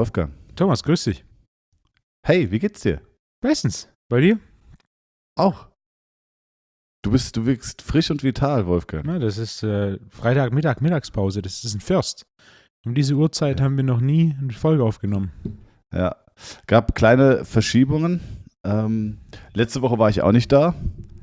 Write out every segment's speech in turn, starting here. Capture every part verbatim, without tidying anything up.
Wolfgang. Thomas, grüß dich. Hey, wie geht's dir? Bestens. Bei dir? Auch. Du bist, du wirkst frisch und vital, Wolfgang. Na, das ist äh, Freitagmittag, Mittagspause. Das ist ein First. Um diese Uhrzeit haben wir noch nie eine Folge aufgenommen. Ja, gab kleine Verschiebungen. Ähm, letzte Woche war ich auch nicht da.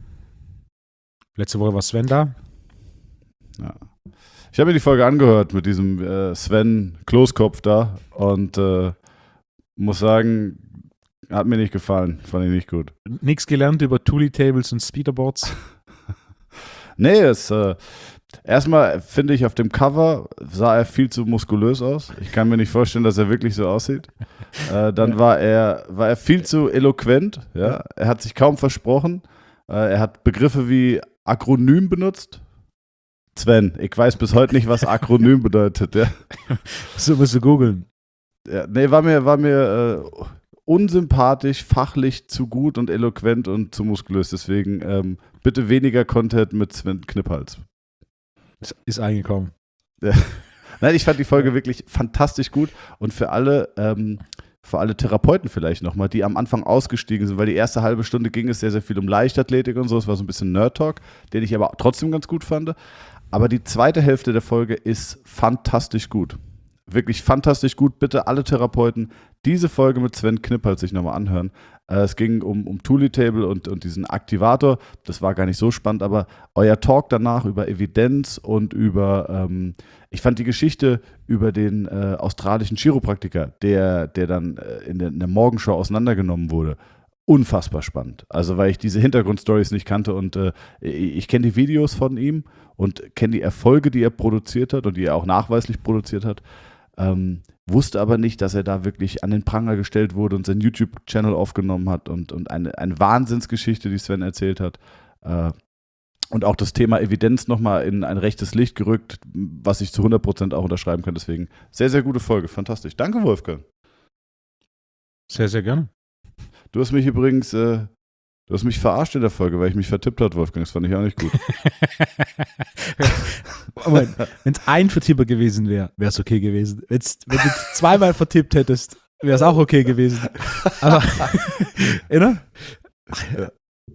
Letzte Woche war Sven da. Ja. Ich habe mir die Folge angehört mit diesem äh, Sven Kloskopf da und äh, muss sagen, hat mir nicht gefallen. Fand ich nicht gut. Nichts gelernt über Thule-Tables und Speederboards. Nee, es äh, erstmal finde ich, auf dem Cover sah er viel zu muskulös aus. Ich kann mir nicht vorstellen, dass er wirklich so aussieht. Äh, dann ja. war er war er viel zu eloquent. Ja? Ja. Er hat sich kaum versprochen. Äh, er hat Begriffe wie Akronym benutzt. Sven, ich weiß bis heute nicht, was Akronym bedeutet. Ja? So musst du googeln. Ja, nee, war mir, war mir äh, unsympathisch, fachlich zu gut und eloquent und zu muskulös. Deswegen ähm, bitte weniger Content mit Sven Kniphals. Ist, ist eingekommen. Ja. Nein, ich fand die Folge ja. wirklich fantastisch gut. Und für alle, ähm, für alle Therapeuten vielleicht nochmal, die am Anfang ausgestiegen sind, weil die erste halbe Stunde ging es sehr, sehr viel um Leichtathletik und so. Es war so ein bisschen Nerd-Talk, den ich aber trotzdem ganz gut fand. Aber die zweite Hälfte der Folge ist fantastisch gut. Wirklich fantastisch gut. Bitte alle Therapeuten diese Folge mit Sven Kniphals sich nochmal anhören. Äh, es ging um, um Thule-Table und, und diesen Aktivator. Das war gar nicht so spannend, aber euer Talk danach über Evidenz und über, ähm, ich fand die Geschichte über den äh, australischen Chiropraktiker, der, der dann äh, in, der, in der Morgenshow auseinandergenommen wurde, unfassbar spannend. Also weil ich diese Hintergrundstories nicht kannte und äh, ich, ich kenne die Videos von ihm und kenne die Erfolge, die er produziert hat und die er auch nachweislich produziert hat. Ähm, wusste aber nicht, dass er da wirklich an den Pranger gestellt wurde und seinen YouTube-Channel aufgenommen hat und, und eine, eine Wahnsinnsgeschichte, die Sven erzählt hat. Äh, und auch das Thema Evidenz nochmal in ein rechtes Licht gerückt, was ich zu hundert Prozent auch unterschreiben kann. Deswegen sehr, sehr gute Folge. Fantastisch. Danke, Wolfgang. Sehr, sehr gerne. Du hast mich übrigens, äh, du hast mich verarscht in der Folge, weil ich mich vertippt habe, Wolfgang. Das fand ich auch nicht gut. Wenn es ein Vertipper gewesen wäre, wäre es okay gewesen. Wenn's, wenn du zweimal vertippt hättest, wäre es auch okay gewesen. Aber, oder? Ja.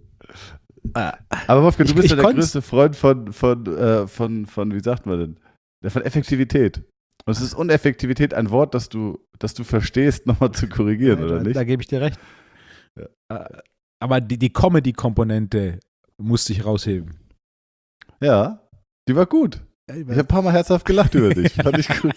Aber Wolfgang, du bist ich, ja ich der größte Freund von, von, äh, von, von, wie sagt man denn? Von Effektivität. Und es ist Uneffektivität ein Wort, das du, das du verstehst, nochmal zu korrigieren, ja, oder da, nicht? Da gebe ich dir recht. Ja. Aber die, die Comedy-Komponente musste ich rausheben. Ja, die war gut. Ich habe ein paar Mal herzhaft gelacht über dich. Fand ich gut.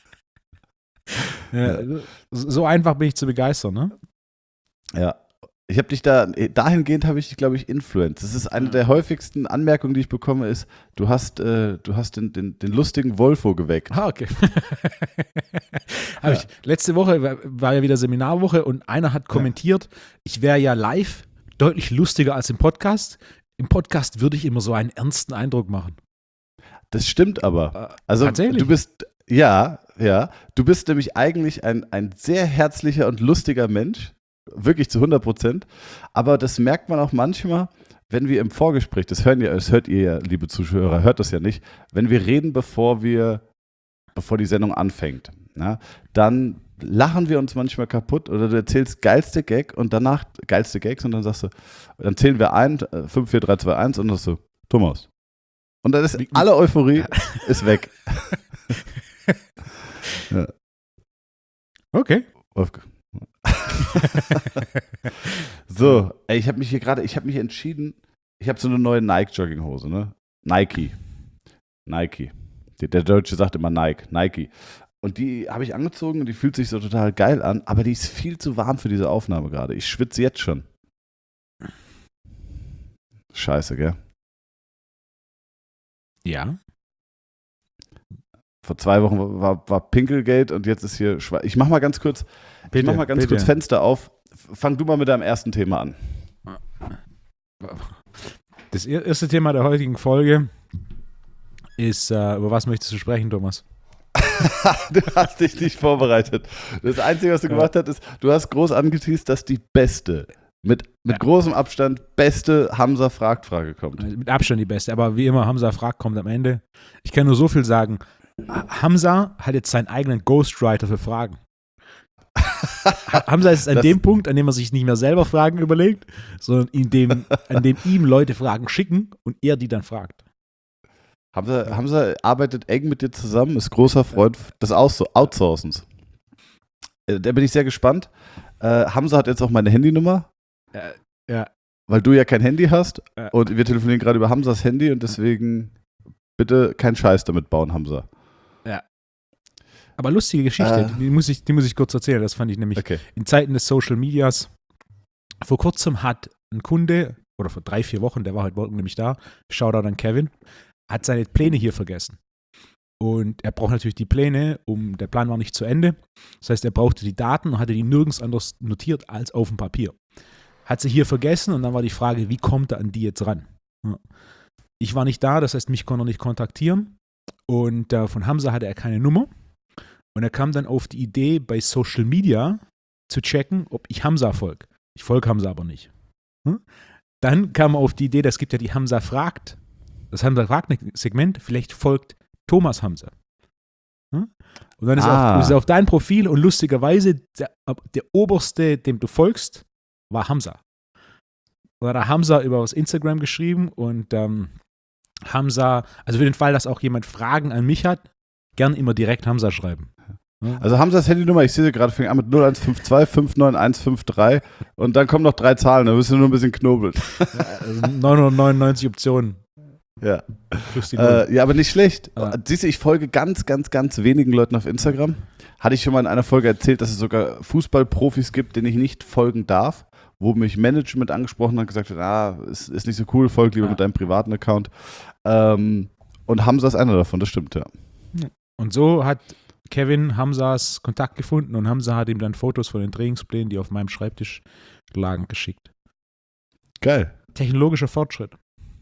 Ja, ja. So einfach bin ich zu begeistern, ne? Ja. Ich habe dich da, dahingehend habe ich dich, glaube ich, influenced. Das ist eine der häufigsten Anmerkungen, die ich bekomme, ist, du hast, äh, du hast den, den, den lustigen Wolfo geweckt. Ah, okay. ja. ich, letzte Woche war, war ja wieder Seminarwoche und einer hat kommentiert, ja. ich wäre ja live deutlich lustiger als im Podcast. Im Podcast würde ich immer so einen ernsten Eindruck machen. Das stimmt aber. Also Tatsächlich? Du bist, ja, ja, du bist nämlich eigentlich ein, ein sehr herzlicher und lustiger Mensch. Wirklich zu hundert Prozent. Aber das merkt man auch manchmal, wenn wir im Vorgespräch, das hören ja, das hört ihr ja, liebe Zuschauer, hört das ja nicht, wenn wir reden, bevor wir, bevor die Sendung anfängt, na, dann lachen wir uns manchmal kaputt oder du erzählst geilste Gag und danach geilste Gags und dann sagst du, dann zählen wir ein, fünf, vier, drei, zwei, eins und dann sagst du, Thomas. Und dann ist alle Euphorie ist weg. Ja. Okay. So, ey, ich habe mich hier gerade, ich habe mich entschieden, ich habe so eine neue Nike-Jogginghose, ne? Nike. Nike. Der, der Deutsche sagt immer Nike, Nike. Und die habe ich angezogen und die fühlt sich so total geil an, aber die ist viel zu warm für diese Aufnahme gerade. Ich schwitze jetzt schon. Scheiße, gell? Ja. Vor zwei Wochen war, war Pinkelgate und jetzt ist hier Schwe- Ich mach mal ganz kurz, bitte, ich mach mal ganz bitte. kurz Fenster auf. Fang du mal mit deinem ersten Thema an. Das erste Thema der heutigen Folge ist, äh, über was möchtest du sprechen, Thomas? Du hast dich nicht vorbereitet. Das Einzige, was du ja. gemacht hast, ist, du hast groß angeteased, dass die beste, mit, mit ja. großem Abstand, beste Hamza fragt Frage kommt. Mit Abstand die beste, aber wie immer, Hamza fragt kommt am Ende. Ich kann nur so viel sagen. Hamza hat jetzt seinen eigenen Ghostwriter für Fragen. Hamza ist an Das- dem Punkt, an dem er sich nicht mehr selber Fragen überlegt, sondern in dem, an dem ihm Leute Fragen schicken und er die dann fragt. Hamza, Hamza arbeitet eng mit dir zusammen, ist großer Freund des Aus- Outsourcens. Äh, Da bin ich sehr gespannt. Äh, Hamza hat jetzt auch meine Handynummer, Äh, ja. weil du ja kein Handy hast. Ja. Und wir telefonieren gerade über Hamzas Handy und deswegen bitte keinen Scheiß damit bauen, Hamza. Aber lustige Geschichte, Äh. die, muss ich, die muss ich kurz erzählen. Das fand ich nämlich Okay. in Zeiten des Social Medias. Vor kurzem hat ein Kunde, oder vor drei, vier Wochen, der war heute Morgen nämlich da, Shoutout an Kevin, hat seine Pläne hier vergessen. Und er braucht natürlich die Pläne, um der Plan war nicht zu Ende. Das heißt, er brauchte die Daten und hatte die nirgends anders notiert als auf dem Papier. Hat sie hier vergessen und dann war die Frage, wie kommt er an die jetzt ran? Ja. Ich war nicht da, das heißt, mich konnte er nicht kontaktieren. Und äh, von Hamza hatte er keine Nummer. Und er kam dann auf die Idee, bei Social Media zu checken, ob ich Hamza folge. Ich folge Hamza aber nicht. Hm? Dann kam er auf die Idee, das gibt ja die Hamza fragt, das Hamza fragt Segment, vielleicht folgt Thomas Hamza. Hm? Und dann ist, Ah. er auf, ist er auf dein Profil und lustigerweise der, der oberste, dem du folgst, war Hamza. Und dann hat er Hamza über das Instagram geschrieben und ähm, Hamza, also für den Fall, dass auch jemand Fragen an mich hat, gern immer direkt Hamza schreiben. Also Hamzas Handynummer, ich sehe sie gerade, fängt an mit null eins fünf zwei fünf neun eins fünf drei und dann kommen noch drei Zahlen, da bist du nur ein bisschen knobelt. Also neunhundertneunundneunzig Optionen. Ja. Plus die Null. Äh, ja, aber nicht schlecht. Ja. Siehst du, ich folge ganz, ganz, ganz wenigen Leuten auf Instagram. Hatte ich schon mal in einer Folge erzählt, dass es sogar Fußballprofis gibt, denen ich nicht folgen darf, wo mich Management angesprochen hat und gesagt hat, ah, ist, ist nicht so cool, folg lieber Ja. mit deinem privaten Account. Ähm, und Hamza ist einer davon, das stimmt, ja. Und so hat Kevin Hamzas Kontakt gefunden und Hamza hat ihm dann Fotos von den Trainingsplänen, die auf meinem Schreibtisch lagen, geschickt. Geil. Technologischer Fortschritt.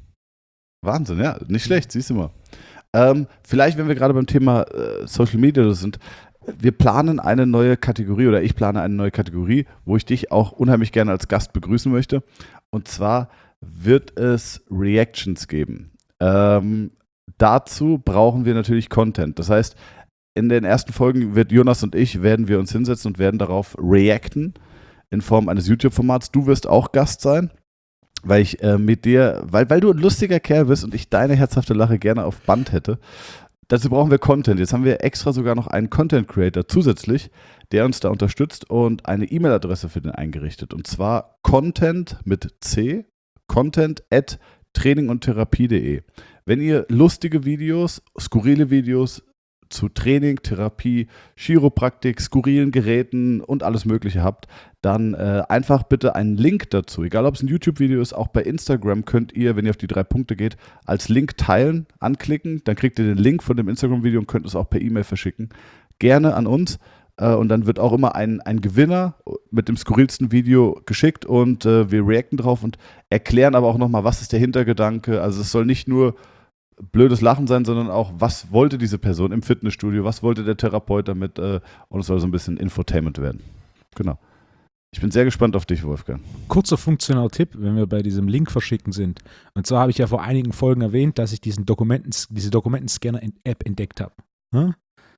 Wahnsinn, ja, nicht schlecht, siehst du mal. Ähm, vielleicht, wenn wir gerade beim Thema äh, Social Media sind, wir planen eine neue Kategorie oder ich plane eine neue Kategorie, wo ich dich auch unheimlich gerne als Gast begrüßen möchte. Und zwar wird es Reactions geben. Ähm, dazu brauchen wir natürlich Content. Das heißt, in den ersten Folgen wird Jonas und ich, werden wir uns hinsetzen und werden darauf reacten in Form eines YouTube-Formats. Du wirst auch Gast sein. Weil ich äh, mit dir, weil, weil du ein lustiger Kerl bist und ich deine herzhafte Lache gerne auf Band hätte. Dazu brauchen wir Content. Jetzt haben wir extra sogar noch einen Content Creator zusätzlich, der uns da unterstützt und eine E-Mail-Adresse für den eingerichtet. Und zwar content mit C, content at training und therapie punkt de. Wenn ihr lustige Videos, skurrile Videos zu Training, Therapie, Chiropraktik, skurrilen Geräten und alles Mögliche habt, dann äh, einfach bitte einen Link dazu. Egal, ob es ein YouTube-Video ist, auch bei Instagram könnt ihr, wenn ihr auf die drei Punkte geht, als Link teilen, anklicken. Dann kriegt ihr den Link von dem Instagram-Video und könnt es auch per E-Mail verschicken. Gerne an uns. Äh, und dann wird auch immer ein, ein Gewinner mit dem skurrilsten Video geschickt und äh, wir reacten drauf und erklären aber auch nochmal, was ist der Hintergedanke. Also es soll nicht nur blödes Lachen sein, sondern auch, was wollte diese Person im Fitnessstudio, was wollte der Therapeut damit äh, und es soll so ein bisschen Infotainment werden. Genau. Ich bin sehr gespannt auf dich, Wolfgang. Kurzer funktionaler Tipp, wenn wir bei diesem Link verschicken sind. Und zwar habe ich ja vor einigen Folgen erwähnt, dass ich diesen Dokumenten, diese Dokumentenscanner-App entdeckt habe. Hm?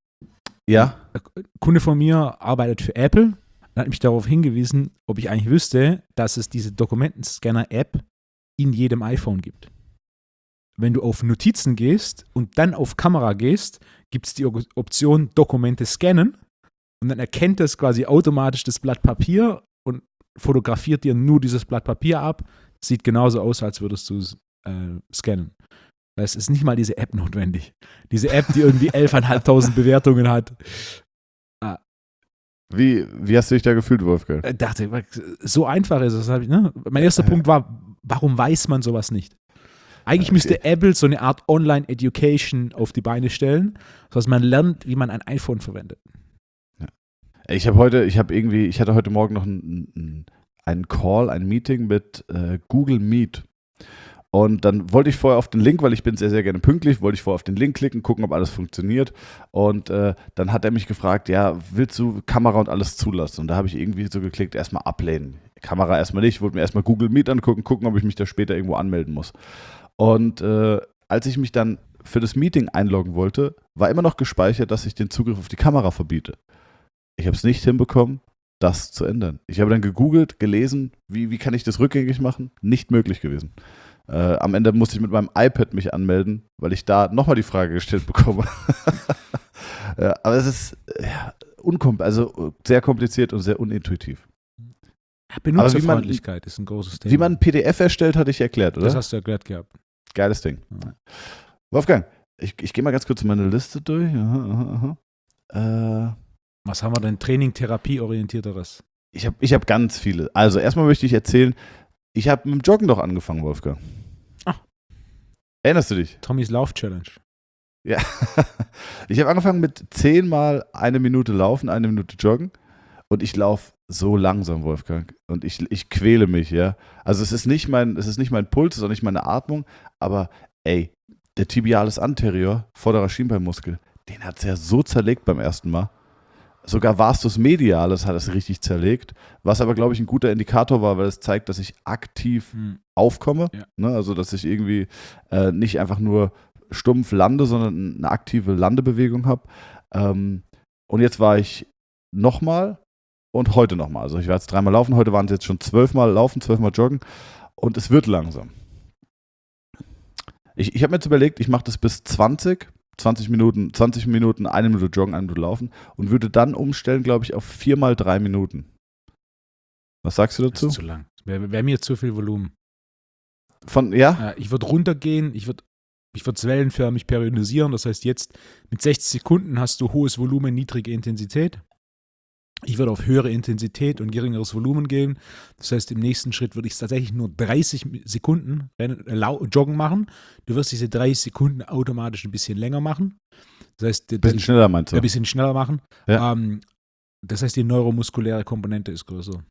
Ja? Ein Kunde von mir arbeitet für Apple und hat mich darauf hingewiesen, ob ich eigentlich wüsste, dass es diese Dokumentenscanner-App in jedem iPhone gibt. Wenn du auf Notizen gehst und dann auf Kamera gehst, gibt es die Option Dokumente scannen und dann erkennt es quasi automatisch das Blatt Papier und fotografiert dir nur dieses Blatt Papier ab. Sieht genauso aus, als würdest du es äh, scannen. Das ist nicht mal diese App notwendig. Diese App, die irgendwie elftausendfünfhundert Bewertungen hat. Wie, wie hast du dich da gefühlt, Wolfgang? Ich dachte, so einfach ist es. Ich, ne? Mein erster Punkt war, warum weiß man sowas nicht? Eigentlich Okay. müsste Apple so eine Art Online-Education auf die Beine stellen, sodass man lernt, wie man ein iPhone verwendet. Ich habe heute, ich habe irgendwie, ich hatte heute Morgen noch einen, einen Call, ein Meeting mit äh, Google Meet. Und dann wollte ich vorher auf den Link, weil ich bin sehr, sehr gerne pünktlich, wollte ich vorher auf den Link klicken, gucken, ob alles funktioniert. Und äh, dann hat er mich gefragt, ja, willst du Kamera und alles zulassen? Und da habe ich irgendwie so geklickt, erstmal ablehnen. Kamera erstmal nicht, wollte mir erstmal Google Meet angucken, gucken, ob ich mich da später irgendwo anmelden muss. Und äh, als ich mich dann für das Meeting einloggen wollte, war immer noch gespeichert, dass ich den Zugriff auf die Kamera verbiete. Ich habe es nicht hinbekommen das zu ändern. Ich habe dann gegoogelt, gelesen, wie, wie kann ich das rückgängig machen? Nicht möglich gewesen. Äh, am Ende musste ich mit meinem iPad mich anmelden, weil ich da nochmal die Frage gestellt bekomme. Ja, aber es ist ja, unkom- also sehr kompliziert und sehr unintuitiv. Benutzerfreundlichkeit ist ein großes Thema. Wie man ein P D F erstellt, hatte ich erklärt, oder? Das hast du erklärt gehabt. Geiles Ding. Ja. Wolfgang, ich, ich gehe mal ganz kurz meine Liste durch. Aha, aha. Äh, Was haben wir denn? Training, Therapie, orientierteres? ich habe ich hab ganz viele. Also erstmal möchte ich erzählen, ich habe mit dem Joggen doch angefangen, Wolfgang. Ach. Erinnerst du dich? Tommys Lauf-Challenge. Ja. Ich habe angefangen mit zehnmal eine Minute laufen, eine Minute joggen. Und ich laufe so langsam, Wolfgang. Und ich, ich quäle mich, ja. Also es ist nicht mein, es ist nicht mein Puls, es ist auch nicht meine Atmung, aber ey, der Tibialis anterior, vorderer Schienbeinmuskel, den hat es ja so zerlegt beim ersten Mal. Sogar Vastus medialis hat es richtig zerlegt, was aber, glaube ich, ein guter Indikator war, weil es zeigt, dass ich aktiv Hm. aufkomme. Ja. Ne? Also, dass ich irgendwie äh, nicht einfach nur stumpf lande, sondern eine aktive Landebewegung habe. Ähm, und jetzt war ich nochmal und heute nochmal. Also ich war jetzt dreimal laufen, heute waren es jetzt schon zwölfmal laufen, zwölfmal joggen und es wird langsam. Ich, ich habe mir jetzt überlegt, ich mache das bis zwanzig, zwanzig Minuten, zwanzig Minuten, eine Minute joggen, eine Minute laufen und würde dann umstellen, glaube ich, auf vier mal drei Minuten. Was sagst du Das dazu? ist zu lang. Wäre wär mir zu viel Volumen. Von, ja? Ja, ich würde runtergehen, ich würde ich würde es wellenförmig periodisieren. Das heißt, jetzt mit sechzig Sekunden hast du hohes Volumen, niedrige Intensität. Ich würde auf höhere Intensität und geringeres Volumen gehen. Das heißt, im nächsten Schritt würde ich tatsächlich nur dreißig Sekunden Rennen, äh, Joggen machen. Du wirst diese dreißig Sekunden automatisch ein bisschen länger machen. Das heißt, Ein bisschen schneller meinst du? Ein bisschen schneller machen. Ja. Ähm, das heißt, die neuromuskuläre Komponente ist größer.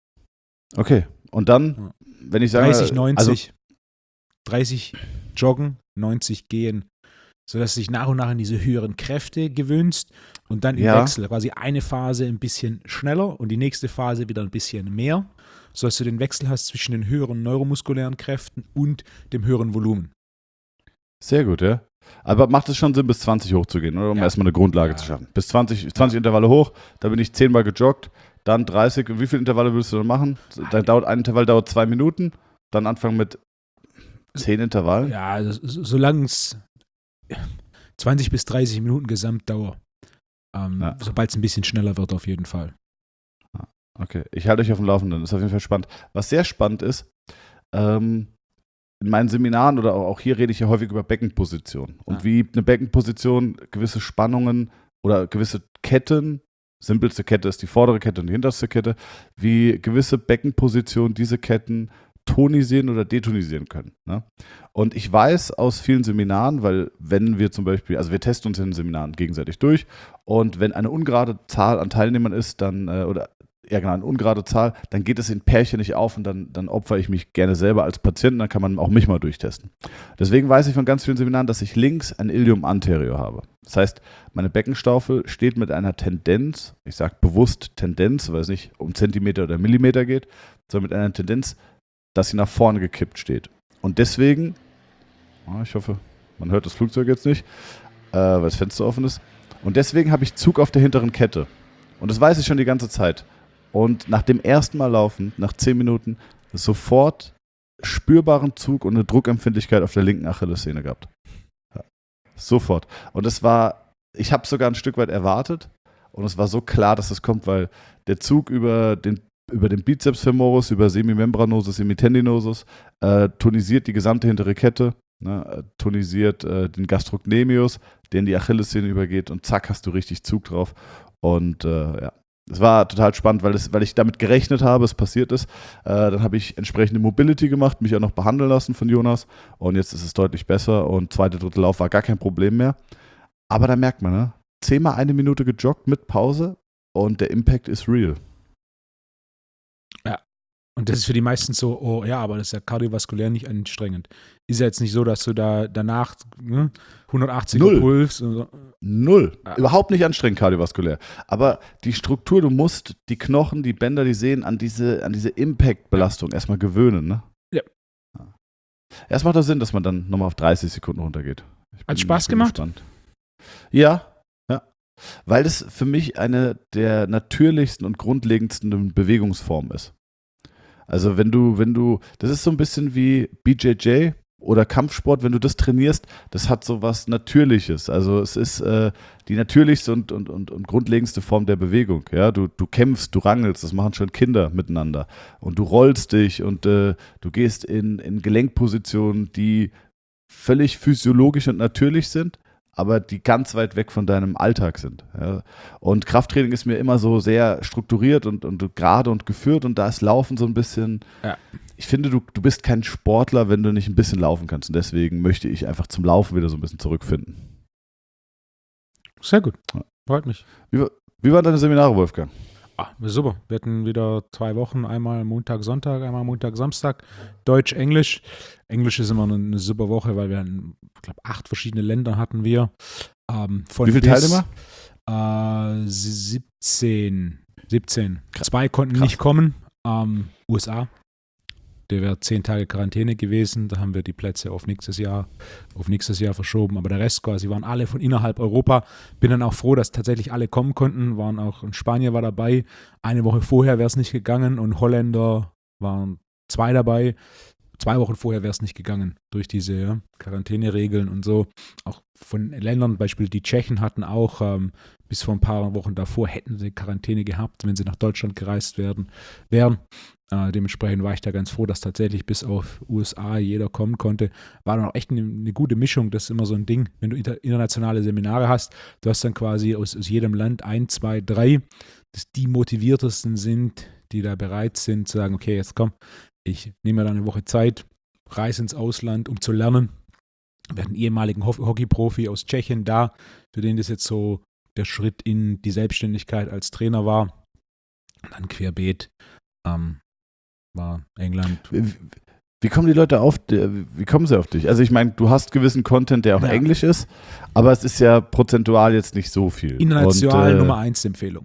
Okay, und dann, Ja. wenn ich sage, dreißig, neunzig, also, dreißig joggen, neunzig gehen, sodass du dich nach und nach in diese höheren Kräfte gewöhnst und dann im Ja. Wechsel quasi eine Phase ein bisschen schneller und die nächste Phase wieder ein bisschen mehr, sodass du den Wechsel hast zwischen den höheren neuromuskulären Kräften und dem höheren Volumen. sehr gut, ja. Aber macht es schon Sinn, bis zwanzig hochzugehen, oder? Um Ja. erstmal eine Grundlage Ja. zu schaffen. Bis zwanzig, zwanzig Intervalle hoch, da bin ich zehnmal gejoggt, dann dreißig. Wie viele Intervalle willst du dann machen? Dann dauert ein Intervall dauert zwei Minuten, dann anfangen mit zehn Intervallen. Ja, also, so- solange es zwanzig bis dreißig Minuten Gesamtdauer, ähm, Ja. sobald es ein bisschen schneller wird auf jeden Fall. Okay, ich halte euch auf dem Laufenden. Das ist auf jeden Fall spannend. Was sehr spannend ist, ähm, in meinen Seminaren oder auch hier rede ich ja häufig über Beckenposition. Und Ja. wie eine Beckenposition gewisse Spannungen oder gewisse Ketten, simpelste Kette ist die vordere Kette und die hinterste Kette, wie gewisse Beckenpositionen diese Ketten tonisieren oder detonisieren können. Ne? Und ich weiß aus vielen Seminaren, weil wenn wir zum Beispiel, also wir testen uns in den Seminaren gegenseitig durch und wenn eine ungerade Zahl an Teilnehmern ist, dann, äh, oder ja genau, eine ungerade Zahl, dann geht es in Pärchen nicht auf und dann, dann opfere ich mich gerne selber als Patienten, dann kann man auch mich mal durchtesten. Deswegen weiß ich von ganz vielen Seminaren, dass ich links ein Ilium anterior habe. Das heißt, meine Beckenstaufel steht mit einer Tendenz, ich sage bewusst Tendenz, weil es nicht um Zentimeter oder Millimeter geht, sondern mit einer Tendenz, dass sie nach vorne gekippt steht. Und deswegen, oh, ich hoffe, man hört das Flugzeug jetzt nicht, äh, weil das Fenster offen ist. Und deswegen habe ich Zug auf der hinteren Kette. Und das weiß ich schon die ganze Zeit. Und nach dem ersten Mal laufen, nach zehn Minuten, sofort spürbaren Zug und eine Druckempfindlichkeit auf der linken Achillessehne gehabt. Ja. Sofort. Und es war, ich habe es sogar ein Stück weit erwartet. Und es war so klar, dass es kommt, weil der Zug über den über den Bizeps femoris, über Semimembranosus, Semitendinosus, äh, tonisiert die gesamte hintere Kette, ne, äh, tonisiert äh, den Gastrocnemius, der in die Achillessehne übergeht und zack, hast du richtig Zug drauf. Und äh, ja, es war total spannend, weil, es, weil ich damit gerechnet habe, es passiert ist. Äh, dann habe ich entsprechende Mobility gemacht, mich auch noch behandeln lassen von Jonas und jetzt ist es deutlich besser und zweite, dritte Lauf war gar kein Problem mehr. Aber da merkt man, ne, zehnmal eine Minute gejoggt mit Pause und der Impact ist real. Und das ist für die meisten so, oh ja, aber das ist ja kardiovaskulär nicht anstrengend. Ist ja jetzt nicht so, dass du da danach ne, hundertachtziger Null. Puls und so. Null. Ja. Überhaupt nicht anstrengend kardiovaskulär. Aber die Struktur, du musst die Knochen, die Bänder, die Sehnen an diese, an diese Impact-Belastung erstmal gewöhnen. Ne? Ja. Erst macht das Sinn, dass man dann nochmal auf dreißig Sekunden runtergeht. Ich bin- Hat Spaß ich bin gemacht? gespannt. Ja, ja. Weil das für mich eine der natürlichsten und grundlegendsten Bewegungsformen ist. Also wenn du, wenn du, das ist so ein bisschen wie B J J oder Kampfsport, wenn du das trainierst, das hat so was Natürliches. Also es ist äh, die natürlichste und, und, und, und grundlegendste Form der Bewegung. Ja? Du, du kämpfst, du rangelst, das machen schon Kinder miteinander. Und du rollst dich und äh, du gehst in, in Gelenkpositionen, die völlig physiologisch und natürlich sind, aber die ganz weit weg von deinem Alltag sind. Ja. Und Krafttraining ist mir immer so sehr strukturiert und, und gerade und geführt und da ist Laufen so ein bisschen, Ja. ich finde, du, du bist kein Sportler, wenn du nicht ein bisschen laufen kannst und deswegen möchte ich einfach zum Laufen wieder so ein bisschen zurückfinden. Sehr gut, freut mich. Wie, war- wie waren deine Seminare, Wolfgang? Ah, super. Wir hatten wieder zwei Wochen, einmal Montag, Sonntag, einmal Montag, Samstag, Deutsch, Englisch. Englisch ist immer eine, eine super Woche, weil wir, hatten, ich glaube, acht verschiedene Länder hatten wir. Ähm, von Wie viele bis, Teilnehmer? Äh, siebzehn. siebzehn. Krass. Zwei konnten Krass. nicht kommen. Ähm, U S A. Der wäre zehn Tage Quarantäne gewesen. Da haben wir die Plätze auf nächstes Jahr, auf nächstes Jahr verschoben. Aber der Rest quasi waren alle von innerhalb Europa. Bin dann auch froh, dass tatsächlich alle kommen konnten. Waren auch ein Spanier war dabei. Eine Woche vorher wäre es nicht gegangen und Holländer waren zwei dabei. Zwei Wochen vorher wäre es nicht gegangen durch diese ja, Quarantäneregeln und so. Auch von Ländern, Beispiel die Tschechen hatten auch ähm, bis vor ein paar Wochen davor hätten sie Quarantäne gehabt, wenn sie nach Deutschland gereist werden, wären. Äh, dementsprechend war ich da ganz froh, dass tatsächlich bis auf U S A jeder kommen konnte. War dann auch echt eine, eine gute Mischung. Das ist immer so ein Ding, wenn du inter, internationale Seminare hast. Du hast dann quasi aus, aus jedem Land ein, zwei, drei, dass die motiviertesten sind, die da bereit sind zu sagen, okay, jetzt komm, ich nehme mir da eine Woche Zeit, reise ins Ausland, um zu lernen. Wir hatten einen ehemaligen Ho- Hockey-Profi aus Tschechien da, für den das jetzt so der Schritt in die Selbstständigkeit als Trainer war. Und dann querbeet ähm, war England. Wie, wie kommen die Leute auf, wie kommen sie auf dich? Also ich meine, du hast gewissen Content, der auch Ja. Englisch ist, aber es ist ja prozentual jetzt nicht so viel. International Und, äh, Nummer eins Empfehlung.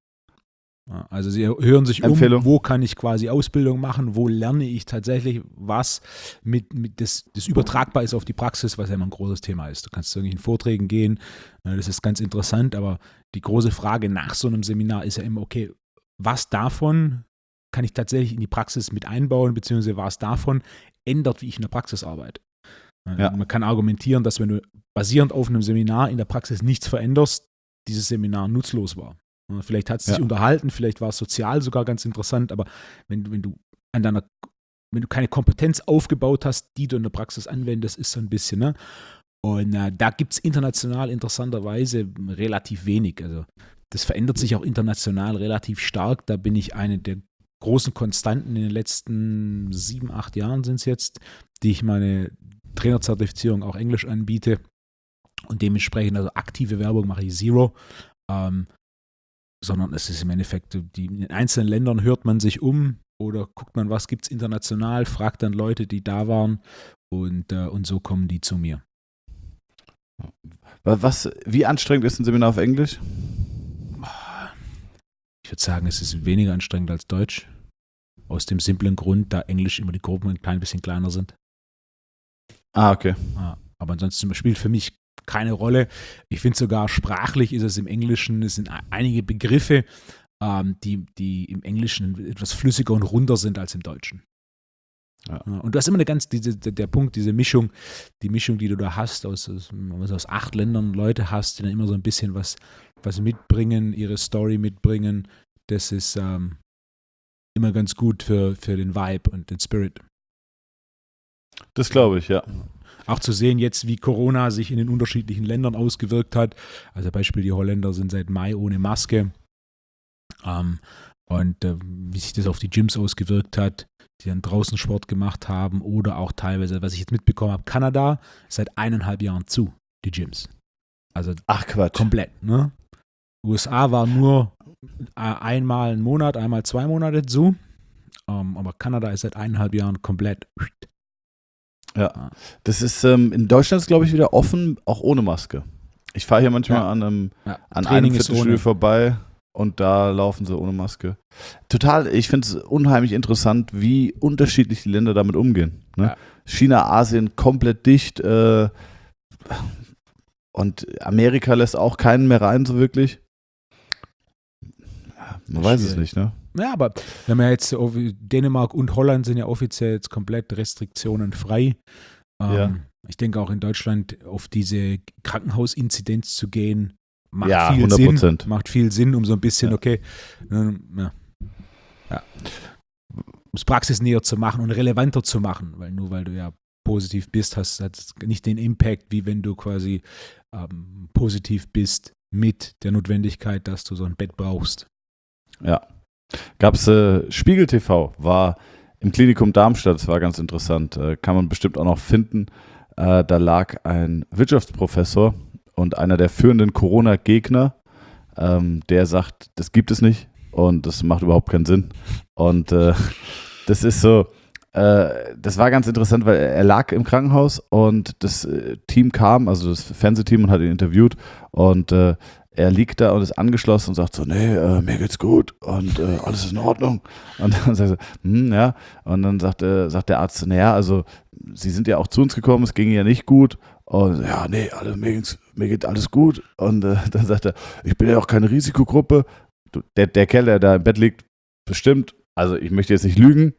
Ja, also sie hören sich um, Empfehlung. wo kann ich quasi Ausbildung machen, wo lerne ich tatsächlich was, mit, mit das, das übertragbar ist auf die Praxis, was ja immer ein großes Thema ist. Du kannst zu irgendwelchen Vorträgen gehen, äh, das ist ganz interessant, aber die große Frage nach so einem Seminar ist ja immer, okay, was davon kann ich tatsächlich in die Praxis mit einbauen, beziehungsweise was davon ändert, wie ich in der Praxis arbeite. Äh, Ja. Man kann argumentieren, dass wenn du basierend auf einem Seminar in der Praxis nichts veränderst, dieses Seminar nutzlos war. Vielleicht hat es sich Ja. unterhalten, vielleicht war es sozial sogar ganz interessant, aber wenn, wenn du an deiner, wenn du keine Kompetenz aufgebaut hast, die du in der Praxis anwendest, ist so ein bisschen, ne? Und äh, da gibt es international interessanterweise relativ wenig. Also das verändert sich auch international relativ stark. Da bin ich eine der großen Konstanten in den letzten sieben, acht Jahren sind es jetzt, die ich meine Trainerzertifizierung auch Englisch anbiete. Und dementsprechend, also aktive Werbung mache ich zero. Ähm, sondern es ist im Endeffekt, die, in den einzelnen Ländern hört man sich um oder guckt man, was gibt es international, fragt dann Leute, die da waren und, äh, und so kommen die zu mir. Was, wie anstrengend ist ein Seminar auf Englisch? Ich würde sagen, es ist weniger anstrengend als Deutsch. Aus dem simplen Grund, da Englisch immer die Gruppen ein klein bisschen kleiner sind. Ah, okay. Ah, aber ansonsten spielt für mich keine Rolle. Ich finde sogar sprachlich ist es im Englischen, es sind einige Begriffe, ähm, die, die im Englischen etwas flüssiger und runder sind als im Deutschen. Ja. Und du hast immer eine ganz, diese, der, der Punkt, diese Mischung, die Mischung, die du da hast, aus, aus, aus acht Ländern Leute hast, die dann immer so ein bisschen was, was mitbringen, ihre Story mitbringen, das ist ähm, immer ganz gut für, für den Vibe und den Spirit. Das glaube ich, ja. Auch zu sehen jetzt, wie Corona sich in den unterschiedlichen Ländern ausgewirkt hat. Also Beispiel, die Holländer sind seit Mai ohne Maske. Ähm, und äh, wie sich das auf die Gyms ausgewirkt hat, die dann draußen Sport gemacht haben oder auch teilweise, was ich jetzt mitbekommen habe, Kanada seit eineinhalb Jahren zu, die Gyms. Also Ach Quatsch. komplett, ne? U S A war nur äh, einmal einen Monat, einmal zwei Monate zu. Ähm, aber Kanada ist seit eineinhalb Jahren komplett. Ja, das ist ähm, in Deutschland, glaube ich, wieder offen, auch ohne Maske. Ich fahre hier manchmal Ja. an einem, Ja, an Training einem ist Fitnessstudio ohne. vorbei und da laufen sie ohne Maske. Total, ich finde es unheimlich interessant, wie unterschiedlich die Länder damit umgehen. Ne? Ja. China, Asien komplett dicht, äh, und Amerika lässt auch keinen mehr rein, so wirklich. Ja, man weiß es nicht, ne? Ja, aber wenn man jetzt, Dänemark und Holland sind ja offiziell jetzt komplett restriktionenfrei. Ähm, Ja. Ich denke auch in Deutschland auf diese Krankenhausinzidenz zu gehen, macht Ja, viel hundert Prozent. Sinn. Macht viel Sinn, um so ein bisschen, Ja. okay, ähm, ja, ja, um es praxisnäher zu machen und relevanter zu machen, weil nur weil du ja positiv bist, hast du nicht den Impact, wie wenn du quasi ähm, positiv bist mit der Notwendigkeit, dass du so ein Bett brauchst. Ja. Gab es äh, Spiegel T V, war im Klinikum Darmstadt, das war ganz interessant, äh, kann man bestimmt auch noch finden. Äh, da lag ein Wirtschaftsprofessor und einer der führenden Corona-Gegner, ähm, der sagt, das gibt es nicht und das macht überhaupt keinen Sinn. Und äh, das ist so, äh, das war ganz interessant, weil er lag im Krankenhaus und das äh, Team kam, also das Fernsehteam, und hat ihn interviewt und äh, er liegt da und ist angeschlossen und sagt so, nee, äh, mir geht's gut und äh, alles ist in Ordnung. Und dann sagt er, hm, ja. Und dann sagt, äh, sagt der Arzt, naja, also Sie sind ja auch zu uns gekommen, es ging Ihnen ja nicht gut. Und ja, nee, alle, mir, ging's, mir geht alles gut. Und äh, dann sagt er, ich bin ja auch keine Risikogruppe. Du, der, der Kerl, der da im Bett liegt, bestimmt, also ich möchte jetzt nicht lügen,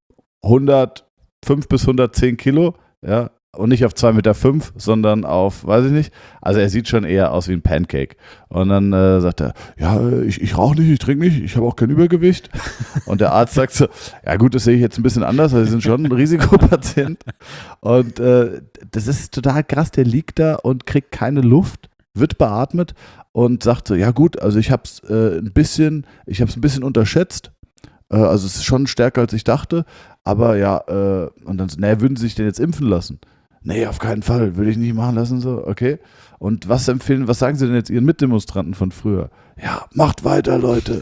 hundertfünf bis hundertzehn Kilo, ja, und nicht auf zwei Meter fünf, sondern auf, weiß ich nicht, also er sieht schon eher aus wie ein Pancake. Und dann äh, sagt er, ja, ich, ich rauche nicht, ich trinke nicht, ich habe auch kein Übergewicht. Und der Arzt sagt so, ja gut, das sehe ich jetzt ein bisschen anders, weil Sie sind schon ein Risikopatient. Und äh, das ist total krass, der liegt da und kriegt keine Luft, wird beatmet und sagt so, ja gut, also ich habe es äh, ein bisschen, ich habe es ein bisschen unterschätzt. Äh, also es ist schon stärker, als ich dachte. Aber ja, äh, und dann so, naja, würden Sie sich denn jetzt impfen lassen? Nee, auf keinen Fall, würde ich nicht machen lassen, so, okay. Und was empfehlen, was sagen Sie denn jetzt Ihren Mitdemonstranten von früher? Ja, macht weiter, Leute.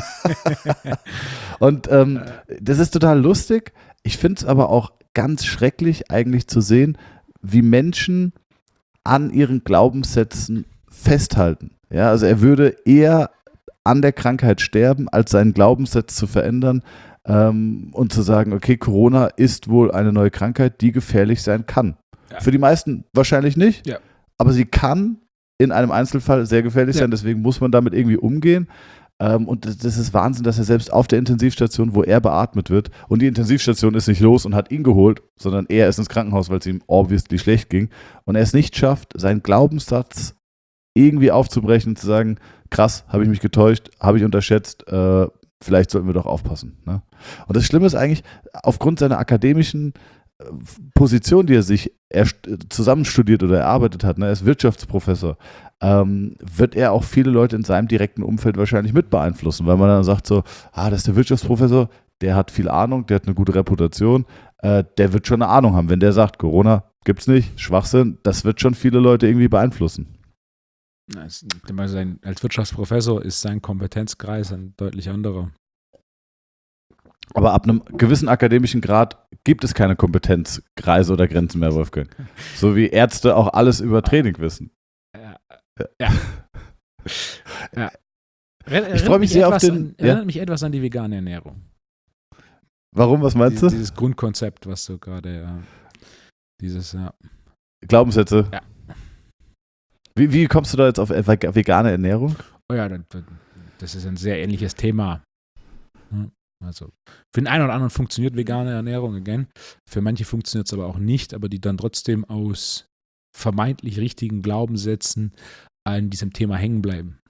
Und ähm, das ist total lustig. Ich finde es aber auch ganz schrecklich, eigentlich zu sehen, wie Menschen an ihren Glaubenssätzen festhalten. Ja, also er würde eher an der Krankheit sterben, als seinen Glaubenssatz zu verändern, ähm, und zu sagen, okay, Corona ist wohl eine neue Krankheit, die gefährlich sein kann. Ja. Für die meisten wahrscheinlich nicht, ja. aber sie kann in einem Einzelfall sehr gefährlich ja. sein, deswegen muss man damit irgendwie umgehen. Ähm, und das, das ist Wahnsinn, dass er selbst auf der Intensivstation, wo er beatmet wird, und die Intensivstation ist nicht los und hat ihn geholt, sondern er ist ins Krankenhaus, weil es ihm obviously schlecht ging, und er es nicht schafft, seinen Glaubenssatz irgendwie aufzubrechen und zu sagen, krass, habe ich mich getäuscht, habe ich unterschätzt, äh, vielleicht sollten wir doch aufpassen. Ne? Und das Schlimme ist eigentlich, aufgrund seiner akademischen Position, die er sich zusammenstudiert oder erarbeitet hat, ne, er ist Wirtschaftsprofessor, ähm, wird er auch viele Leute in seinem direkten Umfeld wahrscheinlich mit beeinflussen, weil man dann sagt so, ah, das ist der Wirtschaftsprofessor, der hat viel Ahnung, der hat eine gute Reputation, äh, der wird schon eine Ahnung haben. Wenn der sagt, Corona gibt's nicht, Schwachsinn, das wird schon viele Leute irgendwie beeinflussen. Als Wirtschaftsprofessor ist sein Kompetenzkreis ein deutlich anderer. Aber ab einem gewissen akademischen Grad gibt es keine Kompetenzkreise oder Grenzen mehr, Wolfgang. So wie Ärzte auch alles über Training wissen. Ja. ja. ja. Ich freue mich sehr auf den... An, erinnert ja? mich etwas an die vegane Ernährung. Warum, was meinst dieses, du? Dieses Grundkonzept, was du gerade... Ja, dieses, ja. Glaubenssätze? Ja. Wie, wie kommst du da jetzt auf vegane Ernährung? Oh ja, das ist ein sehr ähnliches Thema. Also für den einen oder anderen funktioniert vegane Ernährung, again. Für manche funktioniert es aber auch nicht, aber die dann trotzdem aus vermeintlich richtigen Glaubenssätzen an diesem Thema hängen bleiben.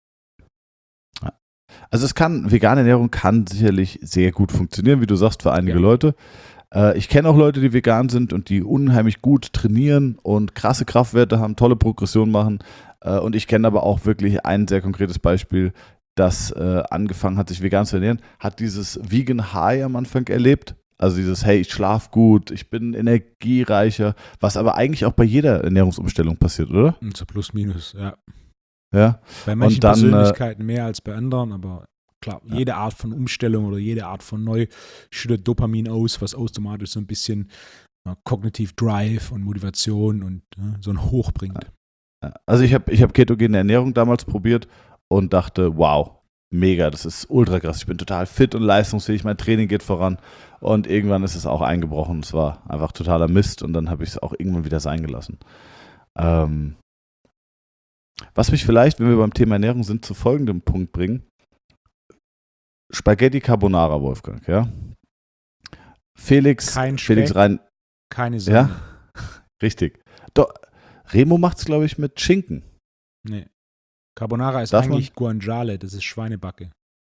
Also es kann, vegane Ernährung kann sicherlich sehr gut funktionieren, wie du sagst, für einige ja. Leute. Äh, ich kenne auch Leute, die vegan sind und die unheimlich gut trainieren und krasse Kraftwerte haben, tolle Progression machen. Äh, und ich kenne aber auch wirklich ein sehr konkretes Beispiel, das äh, angefangen hat, sich vegan zu ernähren, hat dieses Vegan High am Anfang erlebt. Also dieses, hey, ich schlafe gut, ich bin energiereicher, was aber eigentlich auch bei jeder Ernährungsumstellung passiert, oder? So plus minus, ja. Ja. Bei manchen und dann, Persönlichkeiten mehr als bei anderen, aber klar, ja. jede Art von Umstellung oder jede Art von Neu schüttet Dopamin aus, was automatisch so ein bisschen äh, Cognitive Drive und Motivation und äh, so ein Hoch bringt. Also ich habe ich hab ketogene Ernährung damals probiert und dachte, wow, mega, das ist ultra krass. Ich bin total fit und leistungsfähig, mein Training geht voran. Und irgendwann ist es auch eingebrochen. Es war einfach totaler Mist und dann habe ich es auch irgendwann wieder sein gelassen. Ähm, Was mich vielleicht, wenn wir beim Thema Ernährung sind, zu folgendem Punkt bringen. Spaghetti Carbonara, Wolfgang, ja. Felix, Kein Felix Speck, rein, keine Sonne. ja, richtig. Doch, Remo macht es, glaube ich, mit Schinken. Nee. Carbonara ist Darf man? eigentlich Guanciale, das ist Schweinebacke.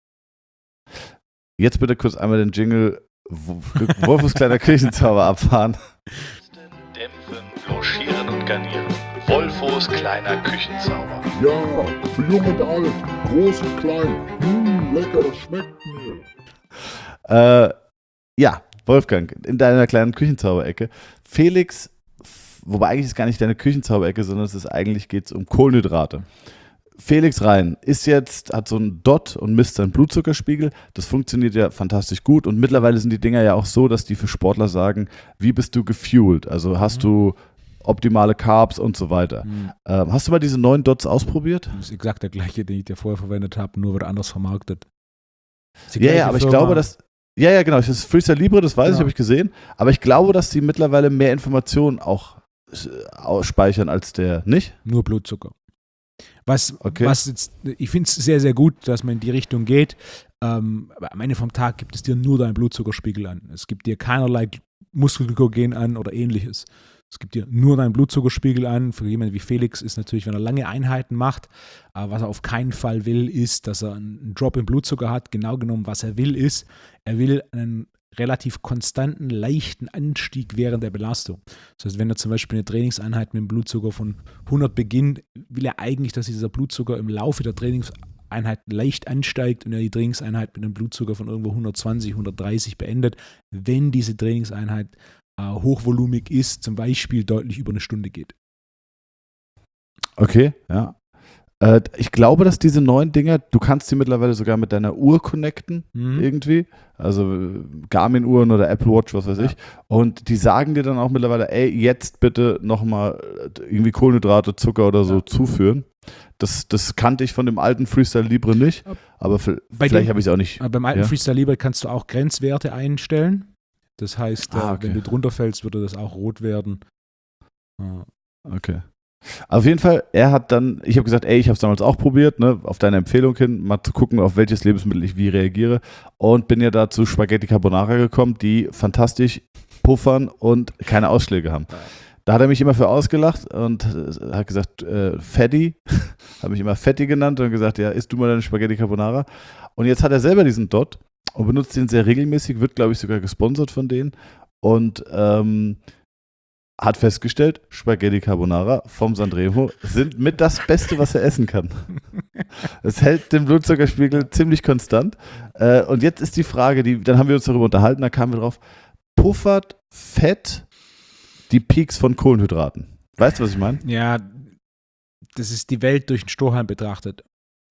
Jetzt bitte kurz einmal den Jingle Wolfus kleiner Küchenzauber abfahren. Dämpfen, blanchieren und garnieren. Wolfos kleiner Küchenzauber. Ja, für jung und alt, groß und klein. Mmh, lecker, das schmeckt mir. Äh, ja, Wolfgang, in deiner kleinen Küchenzauberecke. Felix, wobei eigentlich ist es gar nicht deine Küchenzauberecke, sondern es ist eigentlich geht es um Kohlenhydrate. Felix Rein ist jetzt, hat so einen Dot und misst seinen Blutzuckerspiegel. Das funktioniert ja fantastisch gut und mittlerweile sind die Dinger ja auch so, dass die für Sportler sagen, wie bist du gefuelt? Also hast Mhm. du optimale Carbs und so weiter. Mhm. Ähm, hast du mal diese neuen Dots ausprobiert? Das ist exakt der gleiche, den ich dir vorher verwendet habe, nur wird anders vermarktet. Ist die Ja, gleiche ja, aber ich Firma. glaube, dass. Ja, ja, genau. Das ist Freestyle Libre, das weiß ich, Genau. habe ich gesehen. Aber ich glaube, dass die mittlerweile mehr Informationen auch äh, speichern als der, nicht? Nur Blutzucker. Was, Okay. was jetzt, ich finde es sehr, sehr gut, dass man in die Richtung geht. Ähm, aber am Ende vom Tag gibt es dir nur deinen Blutzuckerspiegel an. Es gibt dir keinerlei Muskelglykogen an oder ähnliches. Es gibt dir nur deinen Blutzuckerspiegel an. Für jemanden wie Felix ist natürlich, wenn er lange Einheiten macht, äh, was er auf keinen Fall will, ist, dass er einen Drop im Blutzucker hat. Genau genommen, was er will, ist, er will einen relativ konstanten, leichten Anstieg während der Belastung. Das heißt, wenn er zum Beispiel eine Trainingseinheit mit einem Blutzucker von hundert beginnt, will er eigentlich, dass dieser Blutzucker im Laufe der Trainingseinheit leicht ansteigt und er die Trainingseinheit mit einem Blutzucker von irgendwo hundertzwanzig, hundertdreißig beendet, wenn diese Trainingseinheit äh, hochvolumig ist, zum Beispiel deutlich über eine Stunde geht. Okay, ja. Äh, ich glaube, dass diese neuen Dinger, du kannst die mittlerweile sogar mit deiner Uhr connecten, Mhm. irgendwie. Also äh, Garmin-Uhren oder Apple Watch, was weiß Ja. ich. Und die sagen dir dann auch mittlerweile, ey, jetzt bitte nochmal irgendwie Kohlenhydrate, Zucker oder so Ja. zuführen. Das, das kannte ich von dem alten Freestyle Libre nicht, Ab- aber v- Bei vielleicht dem- habe ich es auch nicht. Aber beim alten Ja. Freestyle Libre kannst du auch Grenzwerte einstellen. Das heißt, Ah, äh, okay. wenn du drunter fällst, würde das auch rot werden. Ja. Okay. Auf jeden Fall, er hat dann, ich habe gesagt, ey, ich habe es damals auch probiert, ne, auf deine Empfehlung hin, mal zu gucken, auf welches Lebensmittel ich wie reagiere und bin ja da zu Spaghetti Carbonara gekommen, die fantastisch puffern und keine Ausschläge haben. Da hat er mich immer für ausgelacht und äh, hat gesagt, äh, Fatty, hat mich immer Fatty genannt und gesagt, ja, isst du mal deine Spaghetti Carbonara. Und jetzt hat er selber diesen Dot und benutzt den sehr regelmäßig, wird, glaube ich, sogar gesponsert von denen und ähm, hat festgestellt, Spaghetti Carbonara vom Sanremo sind mit das Beste, was er essen kann. Es hält den Blutzuckerspiegel ziemlich konstant. Äh, und jetzt ist die Frage, die, dann haben wir uns darüber unterhalten, da kamen wir drauf, puffert Fett die Peaks von Kohlenhydraten? Weißt du, was ich meine? Ja, das ist die Welt durch den Strohhalm betrachtet.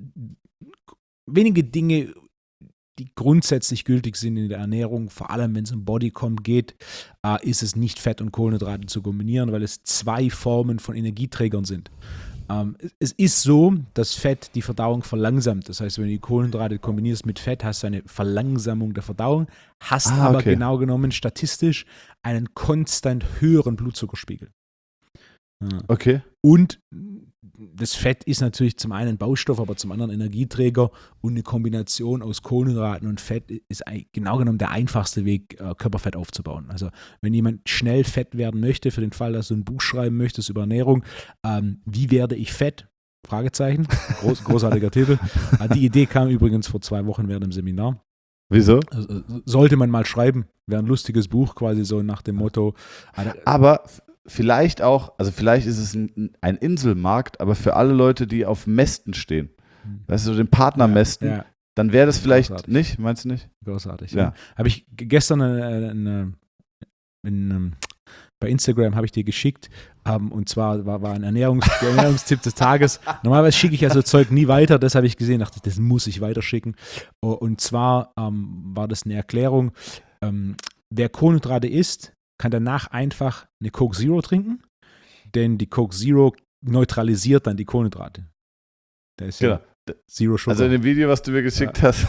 Wenige Dinge, die grundsätzlich gültig sind in der Ernährung, vor allem wenn es um Bodycomp geht, äh, ist es nicht Fett und Kohlenhydrate zu kombinieren, weil es zwei Formen von Energieträgern sind. Ähm, es ist so, dass Fett die Verdauung verlangsamt. Das heißt, wenn du die Kohlenhydrate kombinierst mit Fett, hast du eine Verlangsamung der Verdauung, hast Ah, aber okay. genau genommen statistisch einen konstant höheren Blutzuckerspiegel. Ja. Okay. Und das Fett ist natürlich zum einen Baustoff, aber zum anderen Energieträger und eine Kombination aus Kohlenhydraten und Fett ist ei- genau genommen der einfachste Weg, äh, Körperfett aufzubauen. Also wenn jemand schnell fett werden möchte, für den Fall, dass du ein Buch schreiben möchtest über Ernährung, ähm, wie werde ich fett? Fragezeichen, Groß, großartiger Titel. Äh, die Idee kam übrigens vor zwei Wochen während dem Seminar. Wieso? Also, äh, sollte man mal schreiben, wäre ein lustiges Buch quasi so nach dem Motto. äh, Aber f- vielleicht auch, also vielleicht ist es ein, ein Inselmarkt, aber für alle Leute, die auf Mästen stehen, weißt du, den Partnermästen, ja, dann wäre das vielleicht Großartig. nicht, meinst du nicht? großartig. Ja. Ja. Habe ich g- gestern eine, eine, eine, eine, bei Instagram habe ich dir geschickt, ähm, und zwar war, war ein Ernährungs der Ernährungstipp des Tages. Normalerweise schicke ich ja so Zeug nie weiter, das habe ich gesehen, dachte, das muss ich weiterschicken. Oh, und zwar ähm, war das eine Erklärung, ähm, wer Kohlenhydrate isst, kann danach einfach eine Coke Zero trinken, denn die Coke Zero neutralisiert dann die Kohlenhydrate. Da ist ja Genau. Zero Sugar. Also in dem Video, was du mir geschickt hast,